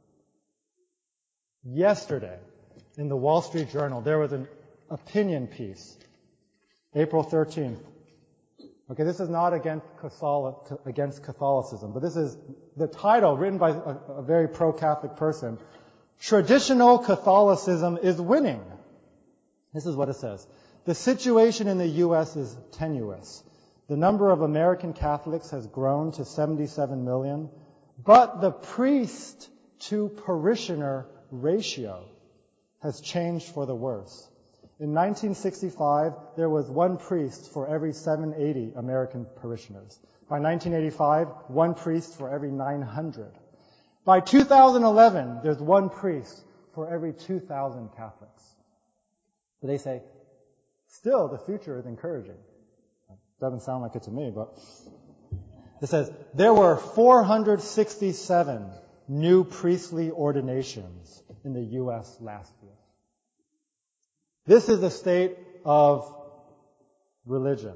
Yesterday in the Wall Street Journal, there was an opinion piece, April 13th. Okay, this is not against Catholicism, but this is the title written by a very pro-Catholic person. Traditional Catholicism is winning. This is what it says. The situation in the U.S. is tenuous. The number of American Catholics has grown to 77 million, but the priest to parishioner ratio has changed for the worse. In 1965, there was one priest for every 780 American parishioners. By 1985, one priest for every 900. By 2011, there's one priest for every 2,000 Catholics. So they say, still, the future is encouraging. Doesn't sound like it to me, but it says, there were 467 new priestly ordinations in the U.S. last year. This is the state of religion.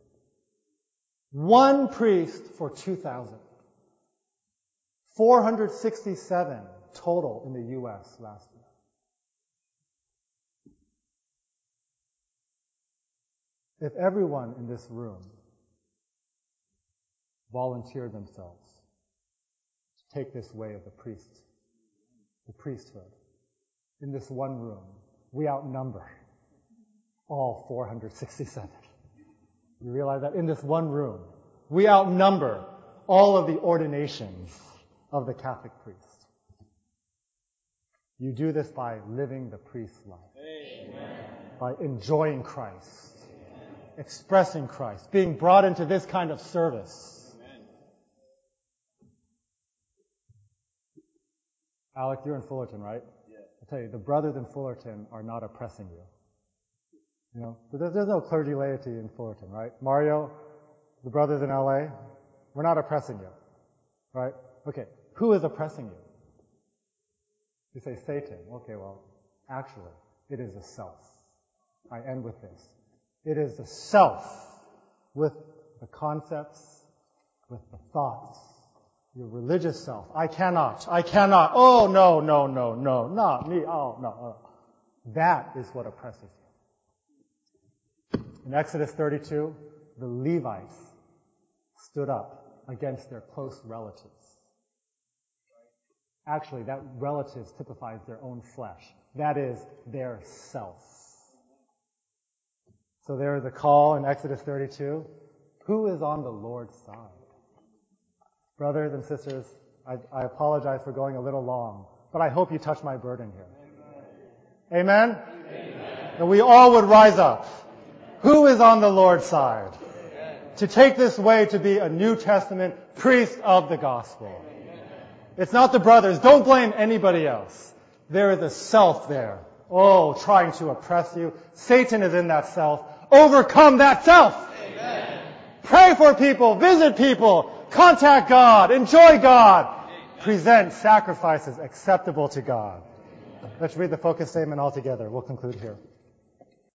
One priest for 2,000. 467 total in the U.S. last year. If everyone in this room volunteered themselves to take this way of the priesthood, in this one room, we outnumber all 467. You realize that? In this one room, we outnumber all of the ordinations of the Catholic priest. You do this by living the priest's life. Amen. By enjoying Christ, expressing Christ, being brought into this kind of service. Amen. Alec, you're in Fullerton, right? Yeah. I'll tell you, the brothers in Fullerton are not oppressing you. You know, there's no clergy laity in Fullerton, right? Mario, the brothers in LA, we're not oppressing you, right? Okay, who is oppressing you? You say Satan. Okay, well, actually, it is the self. I end with this. It is the self with the concepts, with the thoughts, your religious self. I cannot. Oh, no, not me. Oh, no. That is what oppresses you. In Exodus 32, the Levites stood up against their close relatives. Actually, that relatives typifies their own flesh. That is their self. So there is a call in Exodus 32. Who is on the Lord's side? Brothers and sisters, I apologize for going a little long, but I hope you touch my burden here. Amen? Amen? That we all would rise up. Who is on the Lord's side? To take this way to be a New Testament priest of the gospel. It's not the brothers. Don't blame anybody else. There is a self there. Oh, trying to oppress you. Satan is in that self. Overcome that self. Amen. Pray for people. Visit people. Contact God. Enjoy God. Present sacrifices acceptable to God. Let's read the focus statement all together. We'll conclude here.